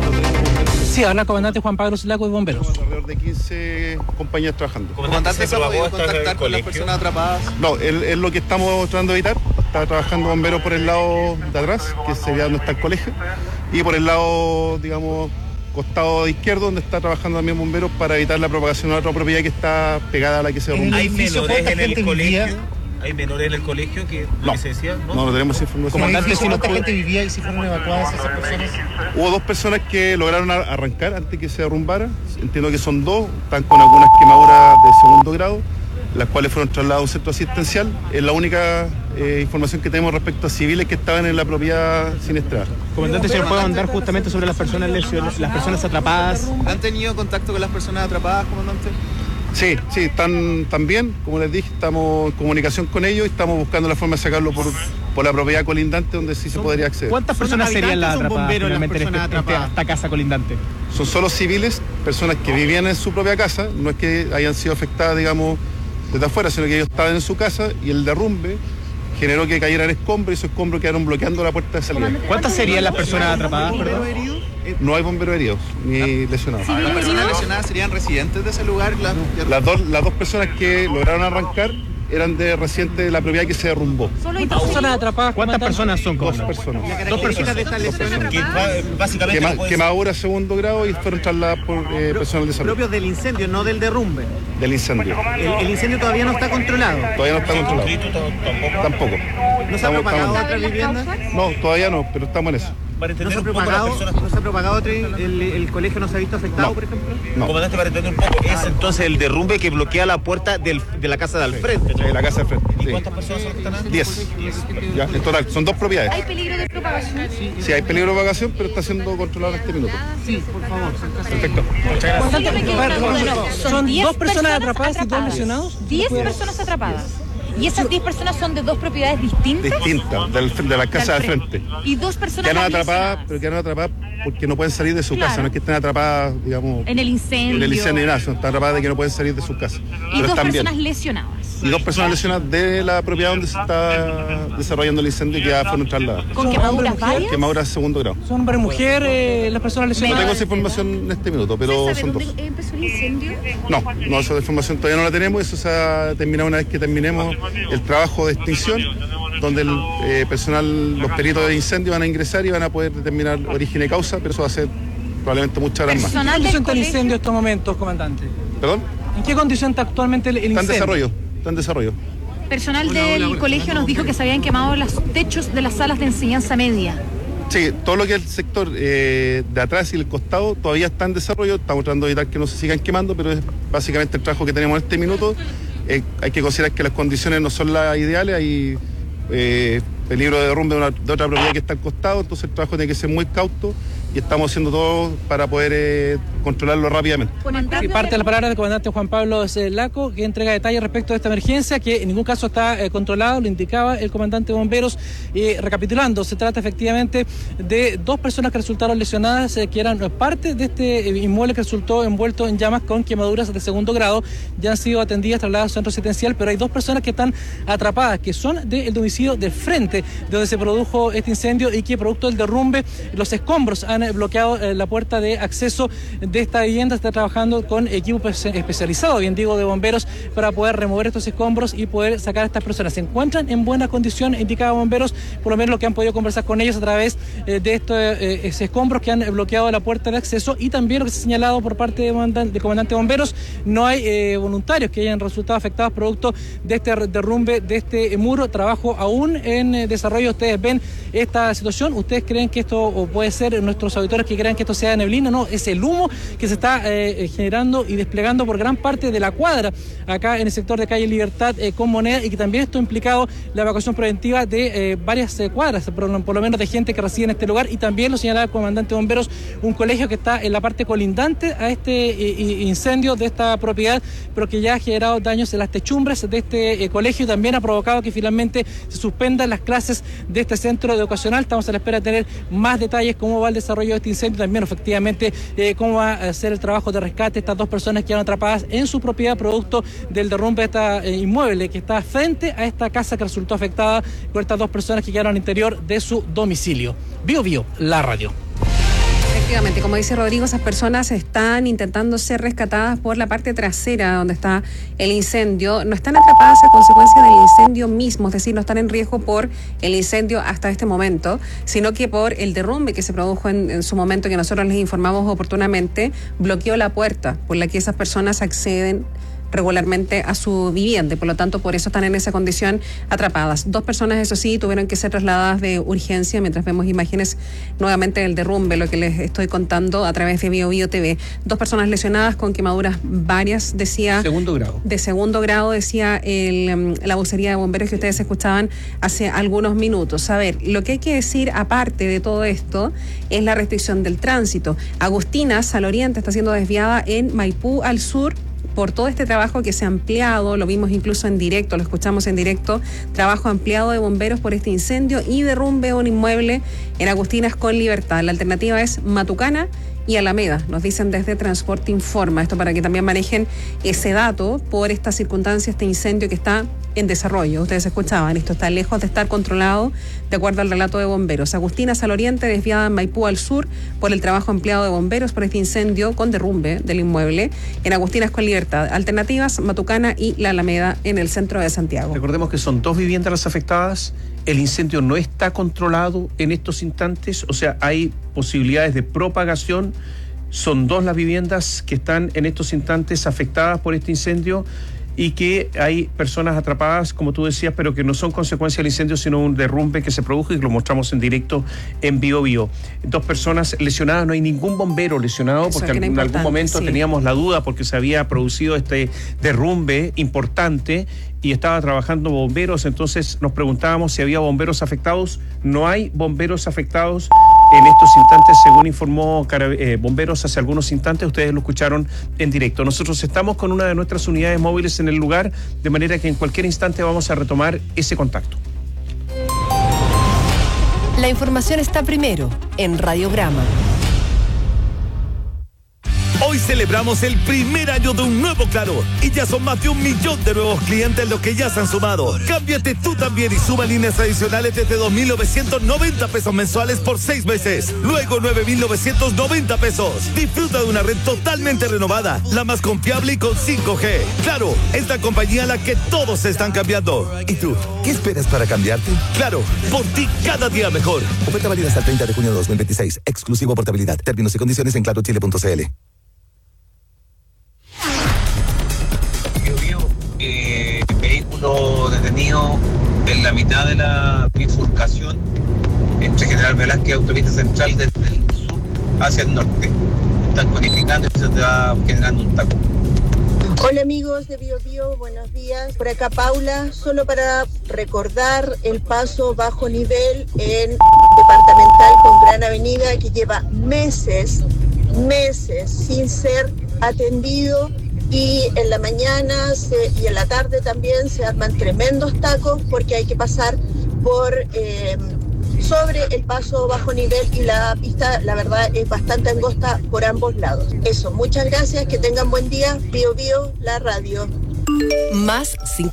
Sí, habla el comandante Juan Pablo Silaco de Bomberos. Alrededor de 15 compañías trabajando. ¿Comandante se ha podido contactar con las personas atrapadas? No, es lo que estamos tratando de evitar. Está trabajando bomberos por el lado de atrás, que sería donde está el colegio, y por el lado, digamos, costado izquierdo, donde está trabajando también bomberos para evitar la propagación de otra propiedad que está pegada a la que se derrumbó. ¿Hay menores en el colegio? ¿Hay menores en el colegio que no, se decía? No tenemos información. Comandante, ¿cuánta gente vivía y si fueron evacuadas esas personas? Hubo 2 personas que lograron arrancar antes que se derrumbara. Entiendo que son 2, están con algunas quemaduras de segundo grado, las cuales fueron trasladadas a un centro asistencial. Es la única información que tenemos respecto a civiles que estaban en la propiedad siniestrada. Comandante, ¿se nos puede andar justamente sobre las personas lesionadas, las personas atrapadas? ¿Han tenido contacto con las personas atrapadas, comandante? Sí, están bien, como les dije, estamos en comunicación con ellos y estamos buscando la forma de sacarlo por la propiedad colindante donde sí se podría acceder. ¿Cuántas personas serían las atrapadas finalmente en esta casa colindante? Son solo civiles, personas que vivían en su propia casa, no es que hayan sido afectadas, digamos, desde afuera, sino que ellos estaban en su casa y el derrumbe generó que cayeran escombros y esos escombros quedaron bloqueando la puerta de salida. ¿Cuántas serían las personas atrapadas? No hay bomberos heridos ni lesionados. ¿Las personas lesionadas serían residentes de ese lugar? Las dos personas que lograron arrancar eran de residentes de la propiedad que se derrumbó. ¿Solo hay personas atrapadas? ¿Cuántas personas son? 2 personas. ¿Dos personas de estas lesiones? Que básicamente quemaduras segundo grado y fueron trasladadas por personal de salud. Propios del incendio, no del derrumbe. Del incendio. ¿El incendio todavía no está controlado? Todavía no está controlado. Tampoco. ¿No se ha propagado a otras viviendas? No, todavía no, pero estamos en eso. ¿No se ha propagado el colegio no se ha visto afectado, por ejemplo? No. Comandante, para entender un poco, es entonces el derrumbe que bloquea la puerta de la casa de al frente. De la casa de frente. ¿Y cuántas personas son que están ahí? 10. Ya, en total, son 2 propiedades. ¿Hay peligro de propagación? Sí, hay peligro de propagación, pero está siendo controlado en este minuto. Sí, por favor. Perfecto. Muchas gracias. ¿Son 2 personas atrapadas y 2 lesionados? 10 personas atrapadas. ¿Y esas 10 personas son de 2 propiedades distintas? Distintas, de la casa de frente. Y 2 personas quedaron atrapadas porque no pueden salir de su casa, no es que estén atrapadas, digamos... En el incendio. En el incendio, nada, están atrapadas de que no pueden salir de su casa. Y 2 personas lesionadas. Y 2 personas lesionadas de la propiedad donde se está desarrollando el incendio y que ya fueron trasladadas. ¿Con quemaduras varias? Quemaduras de segundo grado. ¿Son hombre y mujer las personas lesionadas? No tengo esa información en este minuto, pero son 2. ¿Dónde empezó el incendio? No, esa información todavía no la tenemos, eso se va a terminar una vez que terminemos el trabajo de extinción, donde el personal, los peritos de incendio van a ingresar y van a poder determinar origen y causa, pero eso va a ser probablemente muchas horas más. ¿En qué condición está el incendio en estos momentos, comandante? ¿Perdón? ¿En qué condición está actualmente el incendio? Está en desarrollo. Personal del colegio nos dijo que se habían quemado los techos de las salas de enseñanza media. Sí, todo lo que es el sector de atrás y el costado todavía está en desarrollo. Estamos tratando de evitar que no se sigan quemando, pero es básicamente el trabajo que tenemos en este minuto. Hay que considerar que las condiciones no son las ideales. Hay peligro de derrumbe de otra propiedad que está al costado, entonces el trabajo tiene que ser muy cauto y estamos haciendo todo para poder controlarlo rápidamente. Y parte de la palabra del comandante Juan Pablo Laco, que entrega detalles respecto a esta emergencia, que en ningún caso está controlado, lo indicaba el comandante de bomberos. Recapitulando, se trata efectivamente de 2 personas que resultaron lesionadas, que eran parte de este inmueble que resultó envuelto en llamas con quemaduras de 2º grado. Ya han sido atendidas, trasladadas al centro asistencial, pero hay 2 personas que están atrapadas, que son del domicilio de frente, de donde se produjo este incendio, y que producto del derrumbe, los escombros han bloqueado la puerta de acceso de esta vivienda. Está trabajando con equipo especializado, bien digo, de bomberos, para poder remover estos escombros y poder sacar a estas personas. Se encuentran en buena condición, indicaba bomberos, por lo menos lo que han podido conversar con ellos a través de estos escombros que han bloqueado la puerta de acceso. Y también lo que se ha señalado por parte del comandante de bomberos, no hay voluntarios que hayan resultado afectados producto de este derrumbe de este muro. Trabajo aún en desarrollo. Ustedes ven esta situación, ustedes creen que esto puede ser, nuestros auditores que crean que esto sea neblina, no, es el humo que se está generando y desplegando por gran parte de la cuadra acá en el sector de calle Libertad con Moneda, y que también esto ha implicado la evacuación preventiva de varias cuadras, por lo menos de gente que reside en este lugar. Y también lo señalaba el comandante de bomberos, un colegio que está en la parte colindante a este incendio de esta propiedad, pero que ya ha generado daños en las techumbres de este colegio, y también ha provocado que finalmente se suspendan las clases de este centro educacional. Estamos a la espera de tener más detalles, cómo va el desarrollo de este incendio, también efectivamente cómo va a ser el trabajo de rescate de estas 2 personas que quedaron atrapadas en su propiedad producto del derrumbe de este inmueble que está frente a esta casa que resultó afectada por estas 2 personas que quedaron al interior de su domicilio. Bio Bio, la radio. Efectivamente, como dice Rodrigo, esas personas están intentando ser rescatadas por la parte trasera donde está el incendio. No están atrapadas a consecuencia del incendio mismo, es decir, no están en riesgo por el incendio hasta este momento, sino que por el derrumbe que se produjo en su momento, que nosotros les informamos oportunamente, bloqueó la puerta por la que esas personas acceden regularmente a su vivienda, y por lo tanto por eso están en esa condición atrapadas. 2 personas, eso sí, tuvieron que ser trasladadas de urgencia, mientras vemos imágenes nuevamente del derrumbe, lo que les estoy contando a través de Bio Bio TV. 2 personas lesionadas con quemaduras varias, decía. De 2º grado, decía la vocería de bomberos que ustedes escuchaban hace algunos minutos. A ver, lo que hay que decir aparte de todo esto es la restricción del tránsito. Agustinas al oriente está siendo desviada en Maipú al sur por todo este trabajo que se ha ampliado, lo vimos incluso en directo, lo escuchamos en directo, trabajo ampliado de bomberos por este incendio y derrumbe de un inmueble en Agustinas con Libertad. La alternativa es Matucana y Alameda, nos dicen desde Transporte Informa, esto para que también manejen ese dato por esta circunstancia, este incendio que está en desarrollo. Ustedes escuchaban, esto está lejos de estar controlado, de acuerdo al relato de bomberos. Agustinas al oriente, desviada en Maipú al sur por el trabajo ampliado de bomberos por este incendio con derrumbe del inmueble en Agustinas con Libertad. Alternativas, Matucana y La Alameda en el centro de Santiago. Recordemos que son 2 viviendas las afectadas. El incendio no está controlado en estos instantes, o sea, hay posibilidades de propagación. Son 2 las viviendas que están en estos instantes afectadas por este incendio, y que hay personas atrapadas, como tú decías, pero que no son consecuencia del incendio, sino un derrumbe que se produjo, y lo mostramos en directo en Bio Bio. 2 personas lesionadas, no hay ningún bombero lesionado, eso, porque en algún momento teníamos la duda porque se había producido este derrumbe importante y estaba trabajando bomberos, entonces nos preguntábamos si había bomberos afectados. No hay bomberos afectados en estos instantes, según informó bomberos hace algunos instantes. Ustedes lo escucharon en directo. Nosotros estamos con una de nuestras unidades móviles en el lugar, de manera que en cualquier instante vamos a retomar ese contacto. La información está primero en Radiograma. Hoy celebramos el primer año de un nuevo Claro y ya son más de 1 millón de nuevos clientes los que ya se han sumado. Cámbiate tú también y suma líneas adicionales desde 2.990 pesos mensuales por 6 meses. Luego 9.990 pesos. Disfruta de una red totalmente renovada, la más confiable y con 5G. Claro, es la compañía a la que todos se están cambiando. ¿Y tú? ¿Qué esperas para cambiarte? Claro, por ti cada día mejor. Oferta válida hasta el 30 de junio de 2026. Exclusivo portabilidad. Términos y condiciones en clarochile.cl. Vehículo detenido en la mitad de la bifurcación entre General Velázquez y Autopista Central desde el sur hacia el norte. Están conificando y se te va generando un taco. Hola amigos de Bio Bio, buenos días. Por acá Paula, solo para recordar el paso bajo nivel en Departamental con Gran Avenida que lleva meses sin ser atendido, y en la mañana y en la tarde también se arman tremendos tacos porque hay que pasar por sobre el paso bajo nivel, y la pista, la verdad, es bastante angosta por ambos lados. Eso, muchas gracias, que tengan buen día. Bio Bio, la radio. Más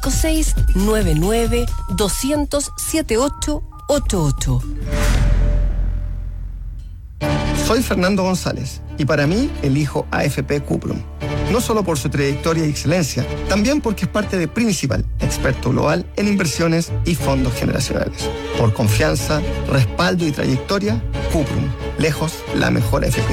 5699 200 7888. Soy Fernando González y para mí elijo AFP Cuprum. No solo por su trayectoria y excelencia, también porque es parte de Principal, experto global en inversiones y fondos generacionales. Por confianza, respaldo y trayectoria, Cuprum, lejos la mejor AFP.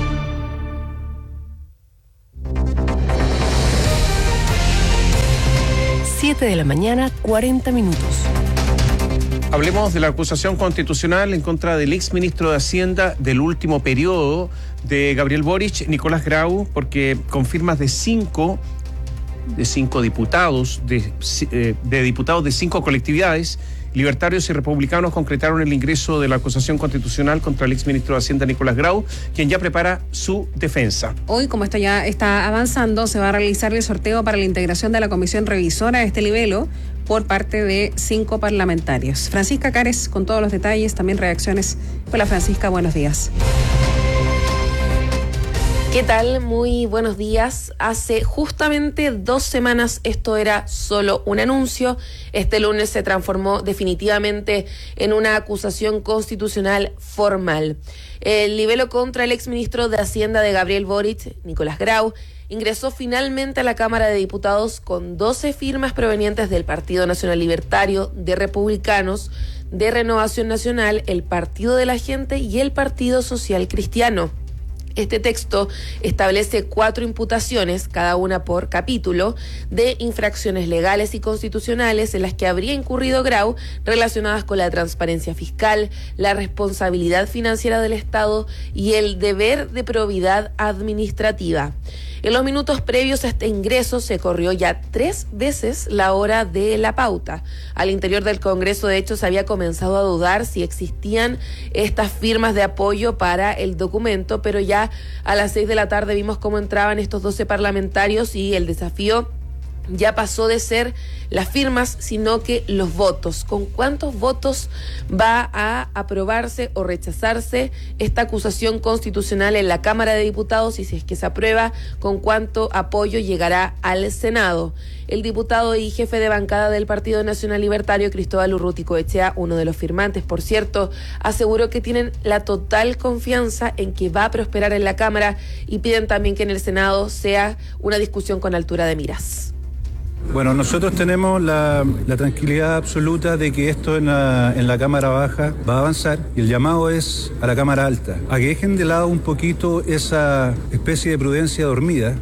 7 de la mañana, 40 minutos. Hablemos de la acusación constitucional en contra del exministro de Hacienda del último periodo de Gabriel Boric, Nicolás Grau, porque con firmas de cinco diputados, de diputados de 5 colectividades, libertarios y republicanos concretaron el ingreso de la acusación constitucional contra el exministro de Hacienda, Nicolás Grau, quien ya prepara su defensa. Hoy, como esto ya está avanzando, se va a realizar el sorteo para la integración de la comisión revisora de este libelo por parte de 5 parlamentarios. Francisca Cares con todos los detalles, también reacciones. Hola Francisca, buenos días. ¿Qué tal? Muy buenos días. Hace justamente 2 semanas esto era solo un anuncio. Este lunes se transformó definitivamente en una acusación constitucional formal. El libelo contra el exministro de Hacienda de Gabriel Boric, Nicolás Grau, ingresó finalmente a la Cámara de Diputados con 12 firmas provenientes del Partido Nacional Libertario, de Republicanos, de Renovación Nacional, el Partido de la Gente y el Partido Social Cristiano. Este texto establece 4 imputaciones, cada una por capítulo, de infracciones legales y constitucionales en las que habría incurrido Grau relacionadas con la transparencia fiscal, la responsabilidad financiera del Estado y el deber de probidad administrativa. En los minutos previos a este ingreso se corrió ya 3 veces la hora de la pauta. Al interior del Congreso, de hecho, se había comenzado a dudar si existían estas firmas de apoyo para el documento, pero ya a las 6 de la tarde vimos cómo entraban estos 12 parlamentarios y el desafío ya pasó de ser las firmas, sino que los votos. ¿Con cuántos votos va a aprobarse o rechazarse esta acusación constitucional en la Cámara de Diputados? Y si es que se aprueba, ¿con cuánto apoyo llegará al Senado? El diputado y jefe de bancada del Partido Nacional Libertario, Cristóbal Urruticoechea, uno de los firmantes, por cierto, aseguró que tienen la total confianza en que va a prosperar en la Cámara y piden también que en el Senado sea una discusión con altura de miras. Bueno, nosotros tenemos la tranquilidad absoluta de que esto en la Cámara Baja va a avanzar, y el llamado es a la Cámara Alta, a que dejen de lado un poquito esa especie de prudencia dormida.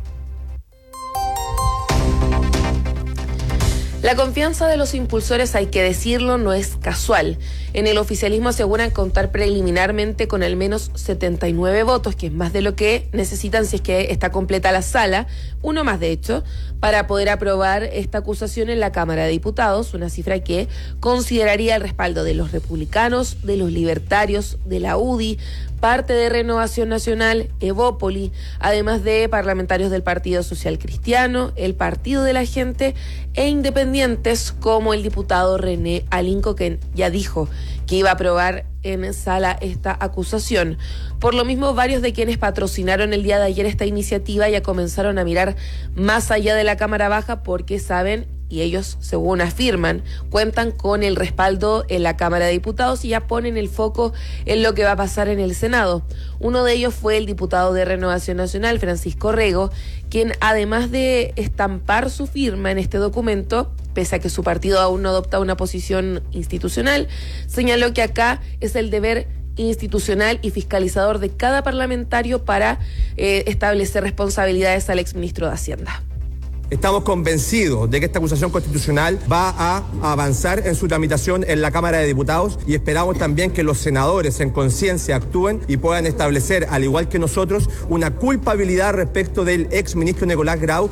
La confianza de los impulsores, hay que decirlo, no es casual. En el oficialismo aseguran contar preliminarmente con al menos 79 votos, que es más de lo que necesitan si es que está completa la sala, uno más de hecho, para poder aprobar esta acusación en la Cámara de Diputados, una cifra que consideraría el respaldo de los republicanos, de los libertarios, de la UDI, parte de Renovación Nacional, Evópoli, además de parlamentarios del Partido Social Cristiano, el Partido de la Gente e independientes como el diputado René Alinco, que ya dijo que iba a aprobar en sala esta acusación. Por lo mismo, varios de quienes patrocinaron el día de ayer esta iniciativa ya comenzaron a mirar más allá de la Cámara Baja porque saben, y ellos, según afirman, cuentan con el respaldo en la Cámara de Diputados y ya ponen el foco en lo que va a pasar en el Senado. Uno de ellos fue el diputado de Renovación Nacional, Francisco Rego, quien además de estampar su firma en este documento, pese a que su partido aún no adopta una posición institucional, señaló que acá es el deber institucional y fiscalizador de cada parlamentario para establecer responsabilidades al exministro de Hacienda. Estamos convencidos de que esta acusación constitucional va a avanzar en su tramitación en la Cámara de Diputados y esperamos también que los senadores en conciencia actúen y puedan establecer, al igual que nosotros, una culpabilidad respecto del exministro Nicolás Grau.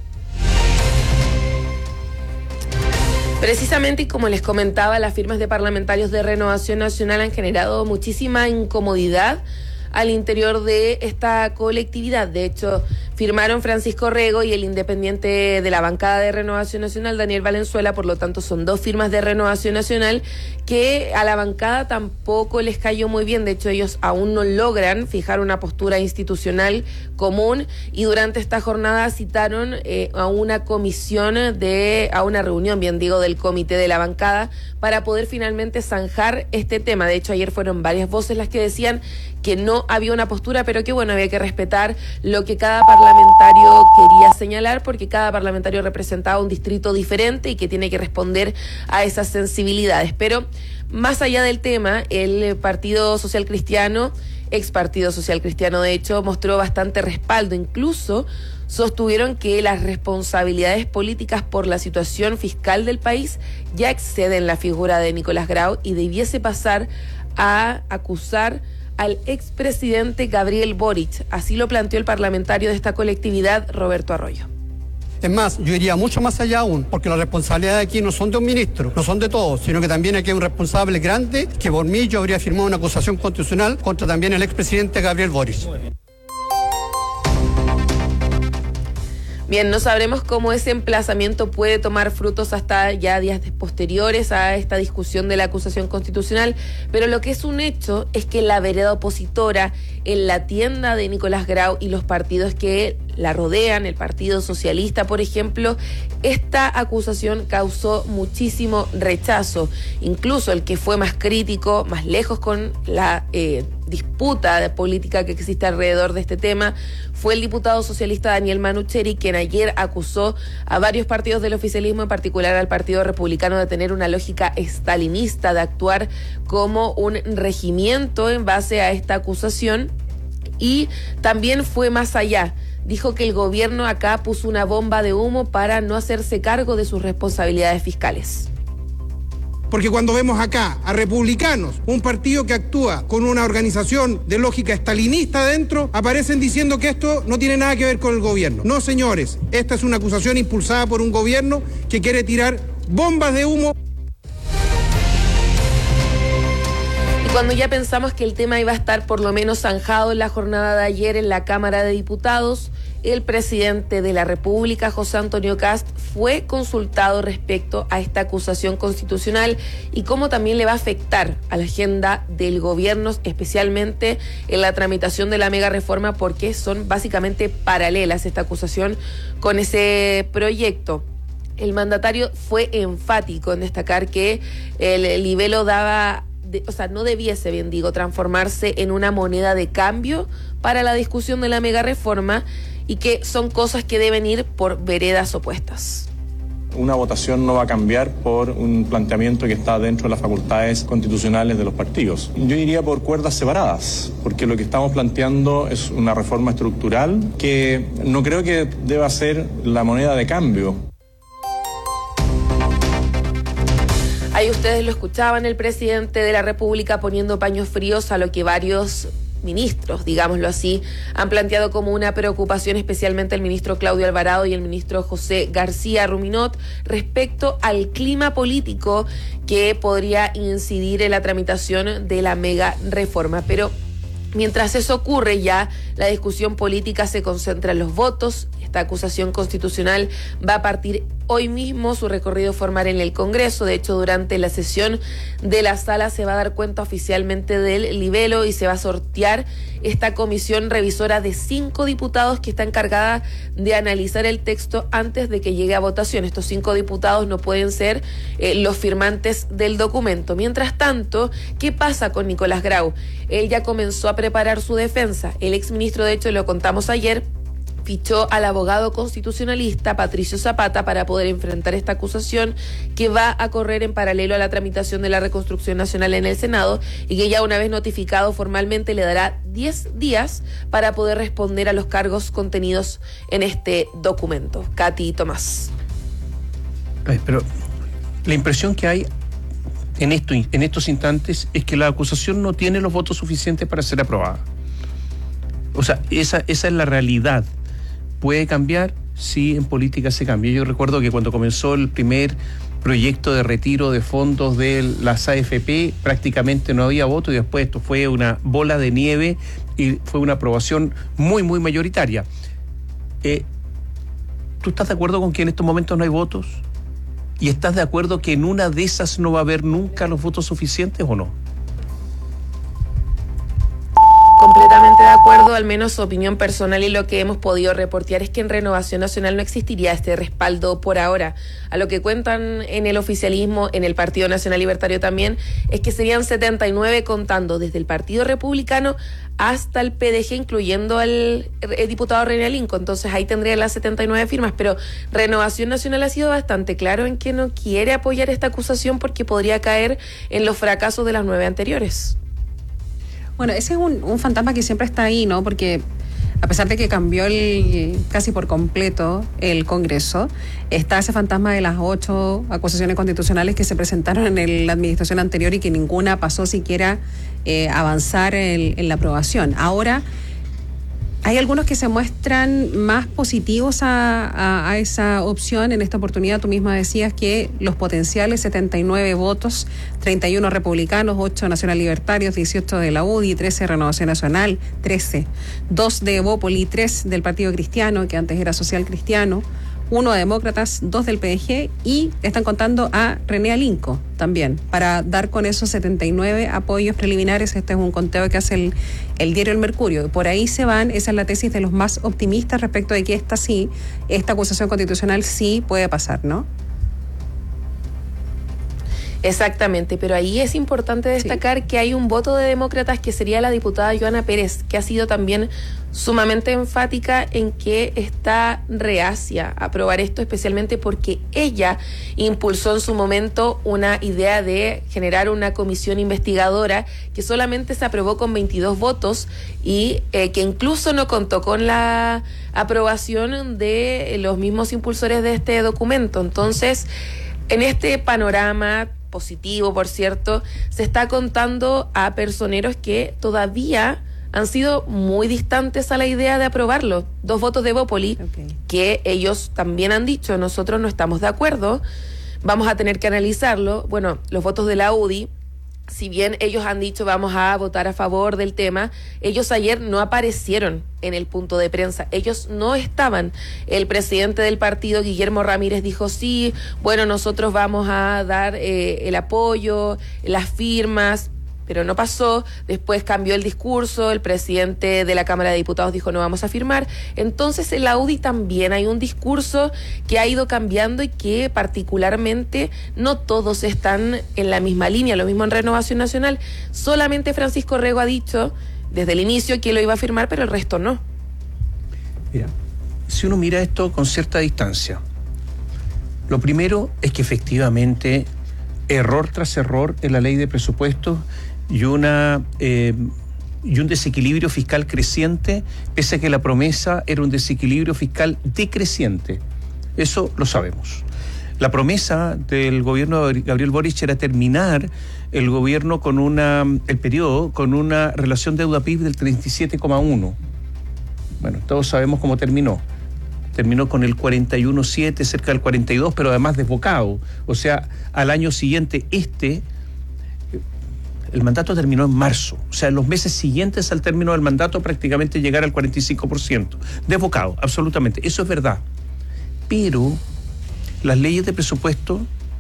Precisamente, y como les comentaba, las firmas de parlamentarios de Renovación Nacional han generado muchísima incomodidad al interior de esta colectividad. De hecho, firmaron Francisco Rego y el independiente de la bancada de Renovación Nacional, Daniel Valenzuela. Por lo tanto, son dos firmas de Renovación Nacional que a la bancada tampoco les cayó muy bien. De hecho, ellos aún no logran fijar una postura institucional común, y durante esta jornada citaron a una comisión, a una reunión, bien digo, del comité de la bancada para poder finalmente zanjar este tema. De hecho, ayer fueron varias voces las que decían que no había una postura, pero que bueno, había que respetar lo que cada parlamentario quería señalar, porque cada parlamentario representaba un distrito diferente y que tiene que responder a esas sensibilidades. Pero más allá del tema, el Partido Social Cristiano, ex Partido Social Cristiano de hecho, mostró bastante respaldo. Incluso sostuvieron que las responsabilidades políticas por la situación fiscal del país ya exceden la figura de Nicolás Grau y debiese pasar a acusar al expresidente Gabriel Boric. Así lo planteó el parlamentario de esta colectividad, Roberto Arroyo. Es más, yo iría mucho más allá aún, porque las responsabilidades aquí no son de un ministro, no son de todos, sino que también aquí hay un responsable grande, que por mí yo habría firmado una acusación constitucional contra también el expresidente Gabriel Boric. Bien, no sabremos cómo ese emplazamiento puede tomar frutos hasta ya días posteriores a esta discusión de la acusación constitucional, pero lo que es un hecho es que la vereda opositora, en la tienda de Nicolás Grau y los partidos que la rodean, el Partido Socialista, por ejemplo, esta acusación causó muchísimo rechazo. Incluso el que fue más crítico, más lejos con la disputa de política que existe alrededor de este tema, fue el diputado socialista Daniel Manucheri, quien ayer acusó a varios partidos del oficialismo, en particular al Partido Republicano, de tener una lógica estalinista, de actuar como un regimiento en base a esta acusación, y también fue más allá. Dijo que el gobierno acá puso una bomba de humo para no hacerse cargo de sus responsabilidades fiscales. Porque cuando vemos acá a republicanos, un partido que actúa con una organización de lógica estalinista dentro, aparecen diciendo que esto no tiene nada que ver con el gobierno. No, señores, esta es una acusación impulsada por un gobierno que quiere tirar bombas de humo. Cuando ya pensamos que el tema iba a estar por lo menos zanjado en la jornada de ayer en la Cámara de Diputados, el presidente de la República, José Antonio Kast, fue consultado respecto a esta acusación constitucional y cómo también le va a afectar a la agenda del gobierno, especialmente en la tramitación de la mega reforma, porque son básicamente paralelas esta acusación con ese proyecto. El mandatario fue enfático en destacar que el libelo no debiese, bien digo, transformarse en una moneda de cambio para la discusión de la mega reforma, y que son cosas que deben ir por veredas opuestas. Una votación no va a cambiar por un planteamiento que está dentro de las facultades constitucionales de los partidos. Yo iría por cuerdas separadas, porque lo que estamos planteando es una reforma estructural que no creo que deba ser la moneda de cambio. Ahí ustedes lo escuchaban, el presidente de la República poniendo paños fríos a lo que varios ministros, digámoslo así, han planteado como una preocupación, especialmente el ministro Claudio Alvarado y el ministro José García Ruminot, respecto al clima político que podría incidir en la tramitación de la mega reforma. Pero mientras eso ocurre, ya la discusión política se concentra en los votos. Esta acusación constitucional va a partir hoy mismo su recorrido formal en el Congreso. De hecho, durante la sesión de la sala se va a dar cuenta oficialmente del libelo y se va a sortear esta comisión revisora de 5 diputados que está encargada de analizar el texto antes de que llegue a votación. Estos 5 diputados no pueden ser los firmantes del documento. Mientras tanto, ¿qué pasa con Nicolás Grau? Él ya comenzó a preparar su defensa. El exministro, de hecho, lo contamos ayer, fichó al abogado constitucionalista Patricio Zapata para poder enfrentar esta acusación que va a correr en paralelo a la tramitación de la reconstrucción nacional en el Senado y que ya una vez notificado formalmente le dará 10 días para poder responder a los cargos contenidos en este documento. Katy y Tomás. Pero la impresión que hay en estos instantes es que la acusación no tiene los votos suficientes para ser aprobada. O sea, esa es la realidad. ¿Puede cambiar? Sí, en política se cambia. Yo recuerdo que cuando comenzó el primer proyecto de retiro de fondos de las AFP, prácticamente no había voto y después esto fue una bola de nieve y fue una aprobación muy, muy mayoritaria. ¿Tú estás de acuerdo con que en estos momentos no hay votos? ¿Y estás de acuerdo que en una de esas no va a haber nunca los votos suficientes o no? Completamente de acuerdo, al menos su opinión personal, y lo que hemos podido reportear es que en Renovación Nacional no existiría este respaldo por ahora. A lo que cuentan en el oficialismo, en el Partido Nacional Libertario también, es que serían 79 contando desde el Partido Republicano hasta el PDG, incluyendo al diputado René Alinco. Entonces ahí tendría las 79 firmas, pero Renovación Nacional ha sido bastante claro en que no quiere apoyar esta acusación porque podría caer en los fracasos de las 9 anteriores. Bueno, ese es un fantasma que siempre está ahí, ¿no? Porque a pesar de que cambió casi por completo el Congreso, está ese fantasma de las 8 acusaciones constitucionales que se presentaron en la administración anterior y que ninguna pasó siquiera avanzar en la aprobación. Ahora, hay algunos que se muestran más positivos a esa opción. En esta oportunidad tú misma decías que los potenciales 79 votos, 31 republicanos, 8 nacional libertarios, 18 de la UDI, 13 Renovación Nacional, 13, 2 de Evópoli, 3 del Partido Cristiano, que antes era Social Cristiano, 1 de Demócratas, 2 del PDG, y están contando a René Alinco también, para dar con esos 79 apoyos preliminares. Este es un conteo que hace el diario El Mercurio. Por ahí se van, esa es la tesis de los más optimistas respecto de que esta acusación constitucional sí puede pasar, ¿no? Exactamente, pero ahí es importante destacar que hay un voto de demócratas que sería la diputada Joana Pérez, que ha sido también sumamente enfática en que está reacia a aprobar esto, especialmente porque ella impulsó en su momento una idea de generar una comisión investigadora que solamente se aprobó con 22 votos y que incluso no contó con la aprobación de los mismos impulsores de este documento. Entonces, en este panorama positivo, por cierto, se está contando a personeros que todavía han sido muy distantes a la idea de aprobarlo. 2 votos de Evópoli, que ellos también han dicho, nosotros no estamos de acuerdo, vamos a tener que analizarlo. Bueno, los votos de la UDI, si bien ellos han dicho vamos a votar a favor del tema, ellos ayer no aparecieron en el punto de prensa, ellos no estaban. El presidente del partido, Guillermo Ramírez, dijo sí, bueno, nosotros vamos a dar el apoyo, las firmas, pero no pasó. Después cambió el discurso, el presidente de la Cámara de Diputados dijo no vamos a firmar. Entonces en la UDI también hay un discurso que ha ido cambiando y que particularmente no todos están en la misma línea. Lo mismo en Renovación Nacional, solamente Francisco Rego ha dicho desde el inicio que lo iba a firmar, pero el resto no. Mira, si uno mira esto con cierta distancia, lo primero es que efectivamente error tras error en la ley de presupuestos y un desequilibrio fiscal creciente, pese a que la promesa era un desequilibrio fiscal decreciente. Eso lo sabemos. La promesa del gobierno de Gabriel Boric era terminar el gobierno el periodo con una relación deuda-PIB del 37,1. Bueno, todos sabemos cómo terminó. Terminó con el 41,7, cerca del 42, pero además desbocado. O sea, al año siguiente, el mandato terminó en marzo. O sea, en los meses siguientes al término del mandato prácticamente llegar al 45%. Desbocado, absolutamente. Eso es verdad. Pero las leyes de presupuesto,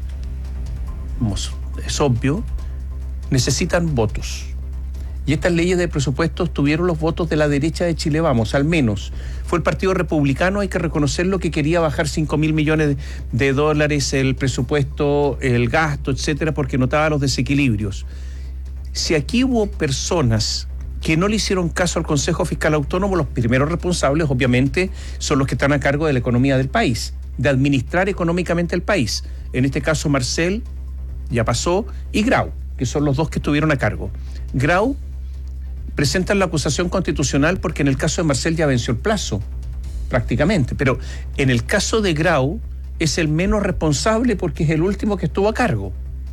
es obvio, necesitan votos. Y estas leyes de presupuestos tuvieron los votos de la derecha de Chile Vamos, al menos. Fue el Partido Republicano, hay que reconocerlo, que quería bajar 5.000 millones de dólares el presupuesto, el gasto, etcétera, porque notaba los desequilibrios. Si aquí hubo personas que no le hicieron caso al Consejo Fiscal Autónomo. Los primeros responsables, obviamente, son los que están a cargo de la economía del país, de administrar económicamente el país. En este caso, Marcel, ya pasó, y Grau, que son los dos que estuvieron a cargo. Grau presentan la acusación constitucional porque en el caso de Marcel ya venció el plazo, prácticamente. Pero en el caso de Grau es el menos responsable porque es el último que estuvo a cargo.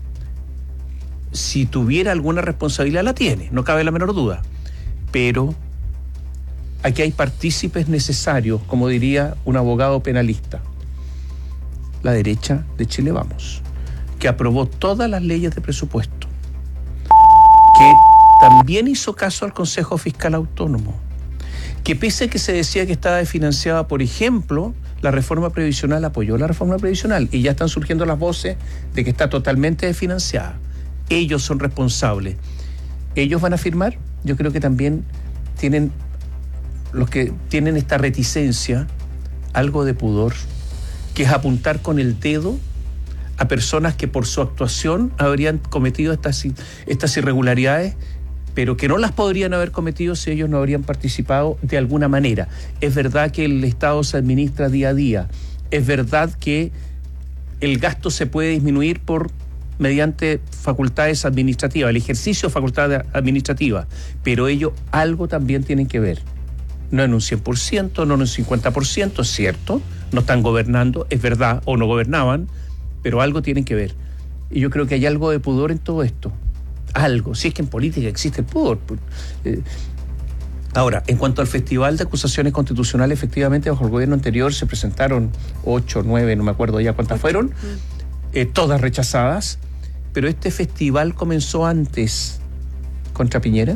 Si tuviera alguna responsabilidad, la tiene, no cabe la menor duda. Pero aquí hay partícipes necesarios, como diría un abogado penalista. La derecha de Chile Vamos, que aprobó todas las leyes de presupuesto, que también hizo caso al Consejo Fiscal Autónomo, que pese a que se decía que estaba desfinanciada, por ejemplo, la reforma previsional, apoyó la reforma previsional, y ya están surgiendo las voces de que está totalmente desfinanciada. Ellos son responsables. ¿Ellos van a firmar? Yo creo que también tienen, los que tienen esta reticencia, algo de pudor, que es apuntar con el dedo a personas que por su actuación habrían cometido estas irregularidades, pero que no las podrían haber cometido si ellos no habrían participado de alguna manera. Es verdad que el Estado se administra día a día, es verdad que el gasto se puede disminuir mediante facultades administrativas, el ejercicio de facultades administrativas, pero ellos algo también tienen que ver. No en un 100%, no en un 50%, es cierto, no están gobernando, es verdad, o no gobernaban, pero algo tienen que ver. Y yo creo que hay algo de pudor en todo esto. Algo, si es que en política existe el pudor. Ahora, en cuanto al Festival de Acusaciones Constitucionales, efectivamente, bajo el gobierno anterior se presentaron 8, 9, no me acuerdo ya cuántas fueron, todas rechazadas. Pero este festival comenzó antes contra Piñera,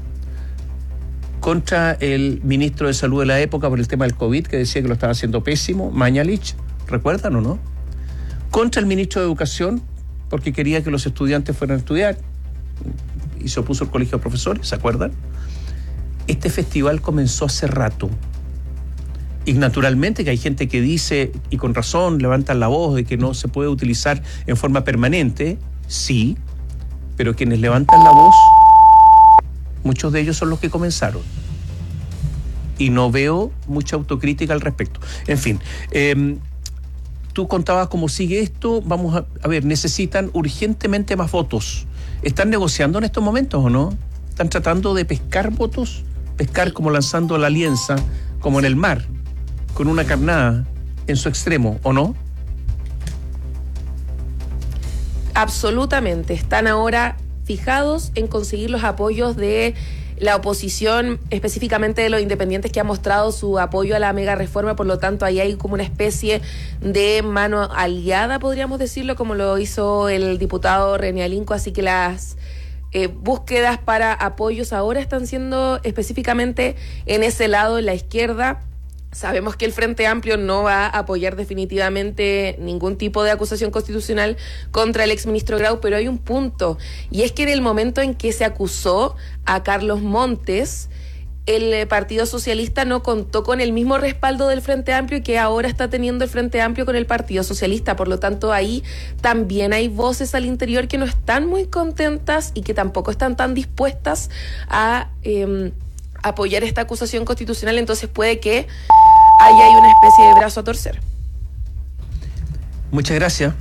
contra el ministro de Salud de la época por el tema del COVID, que decía que lo estaba haciendo pésimo, Mañalich, ¿recuerdan o no? Contra el ministro de Educación, porque quería que los estudiantes fueran a estudiar, y se opuso el colegio de profesores, ¿se acuerdan? Este festival comenzó hace rato. Y naturalmente que hay gente que dice, y con razón levantan la voz, de que no se puede utilizar en forma permanente. Sí, pero quienes levantan la voz, muchos de ellos son los que comenzaron. Y no veo mucha autocrítica al respecto. En fin, tú contabas cómo sigue esto. Vamos a ver, necesitan urgentemente más votos. ¿Están negociando en estos momentos o no? ¿Están tratando de pescar votos? Pescar como lanzando la lienza, como en el mar, con una carnada en su extremo, ¿o no? Absolutamente. Están ahora fijados en conseguir los apoyos de la oposición, específicamente de los independientes, que ha mostrado su apoyo a la mega reforma. Por lo tanto, ahí hay como una especie de mano aliada, podríamos decirlo, como lo hizo el diputado René Alinco. Así que las búsquedas para apoyos ahora están siendo específicamente en ese lado, en la izquierda. Sabemos que el Frente Amplio no va a apoyar definitivamente ningún tipo de acusación constitucional contra el exministro Grau, pero hay un punto, y es que en el momento en que se acusó a Carlos Montes, el Partido Socialista no contó con el mismo respaldo del Frente Amplio que ahora está teniendo el Frente Amplio con el Partido Socialista. Por lo tanto, ahí también hay voces al interior que no están muy contentas y que tampoco están tan dispuestas a apoyar esta acusación constitucional. Entonces puede que ahí hay una especie de brazo a torcer. Muchas gracias.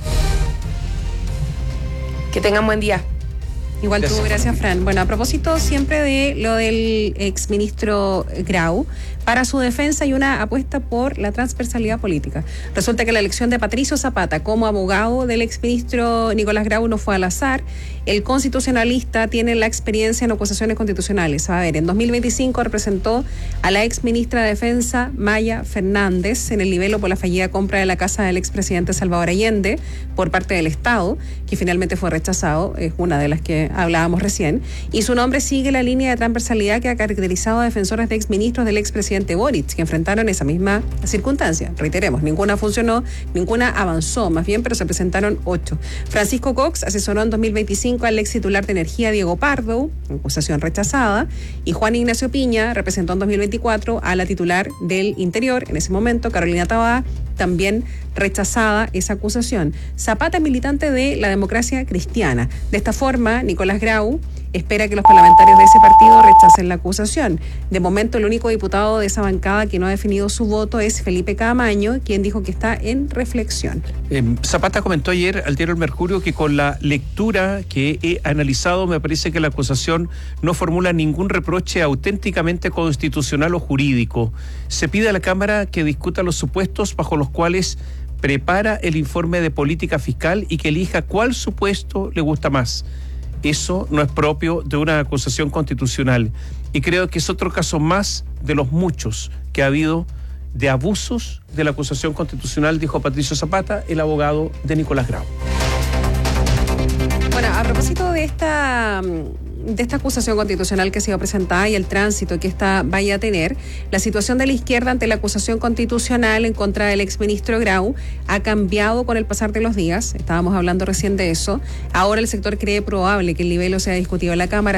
Que tengan buen día. Igual tú, gracias, Fran. Bueno, a propósito siempre de lo del exministro Grau, para su defensa hay una apuesta por la transversalidad política. Resulta que la elección de Patricio Zapata como abogado del exministro Nicolás Grau no fue al azar. El constitucionalista tiene la experiencia en acusaciones constitucionales. A ver, en 2025 representó a la exministra de Defensa, Maya Fernández, en el libelo por la fallida compra de la casa del expresidente Salvador Allende por parte del Estado, que finalmente fue rechazado, es una de las que hablábamos recién, y su nombre sigue la línea de transversalidad que ha caracterizado a defensores de exministros del expresidente Boric, que enfrentaron esa misma circunstancia. Reiteremos, ninguna funcionó, ninguna avanzó, más bien, pero se presentaron 8. Francisco Cox asesoró en 2025 al ex titular de Energía, Diego Pardo, acusación rechazada, y Juan Ignacio Piña representó en 2024 a la titular del Interior, en ese momento, Carolina Tabá, también rechazada esa acusación. Zapata es militante de la Democracia Cristiana. De esta forma, Nicolás Grau espera que los parlamentarios de ese partido rechacen la acusación. De momento, el único diputado de esa bancada que no ha definido su voto es Felipe Camaño, quien dijo que está en reflexión. Zapata comentó ayer al diario El Mercurio que con la lectura que he analizado me parece que la acusación no formula ningún reproche auténticamente constitucional o jurídico. Se pide a la Cámara que discuta los supuestos bajo los cuales prepara el informe de política fiscal y que elija cuál supuesto le gusta más. Eso no es propio de una acusación constitucional y creo que es otro caso más de los muchos que ha habido de abusos de la acusación constitucional, dijo Patricio Zapata, el abogado de Nicolás Grau. Bueno, a propósito de esta acusación constitucional que ha sido presentada y el tránsito que esta vaya a tener, la situación de la izquierda ante la acusación constitucional en contra del exministro Grau ha cambiado con el pasar de los días. Estábamos hablando recién de eso. Ahora el sector cree probable que el libelo sea discutido en la Cámara.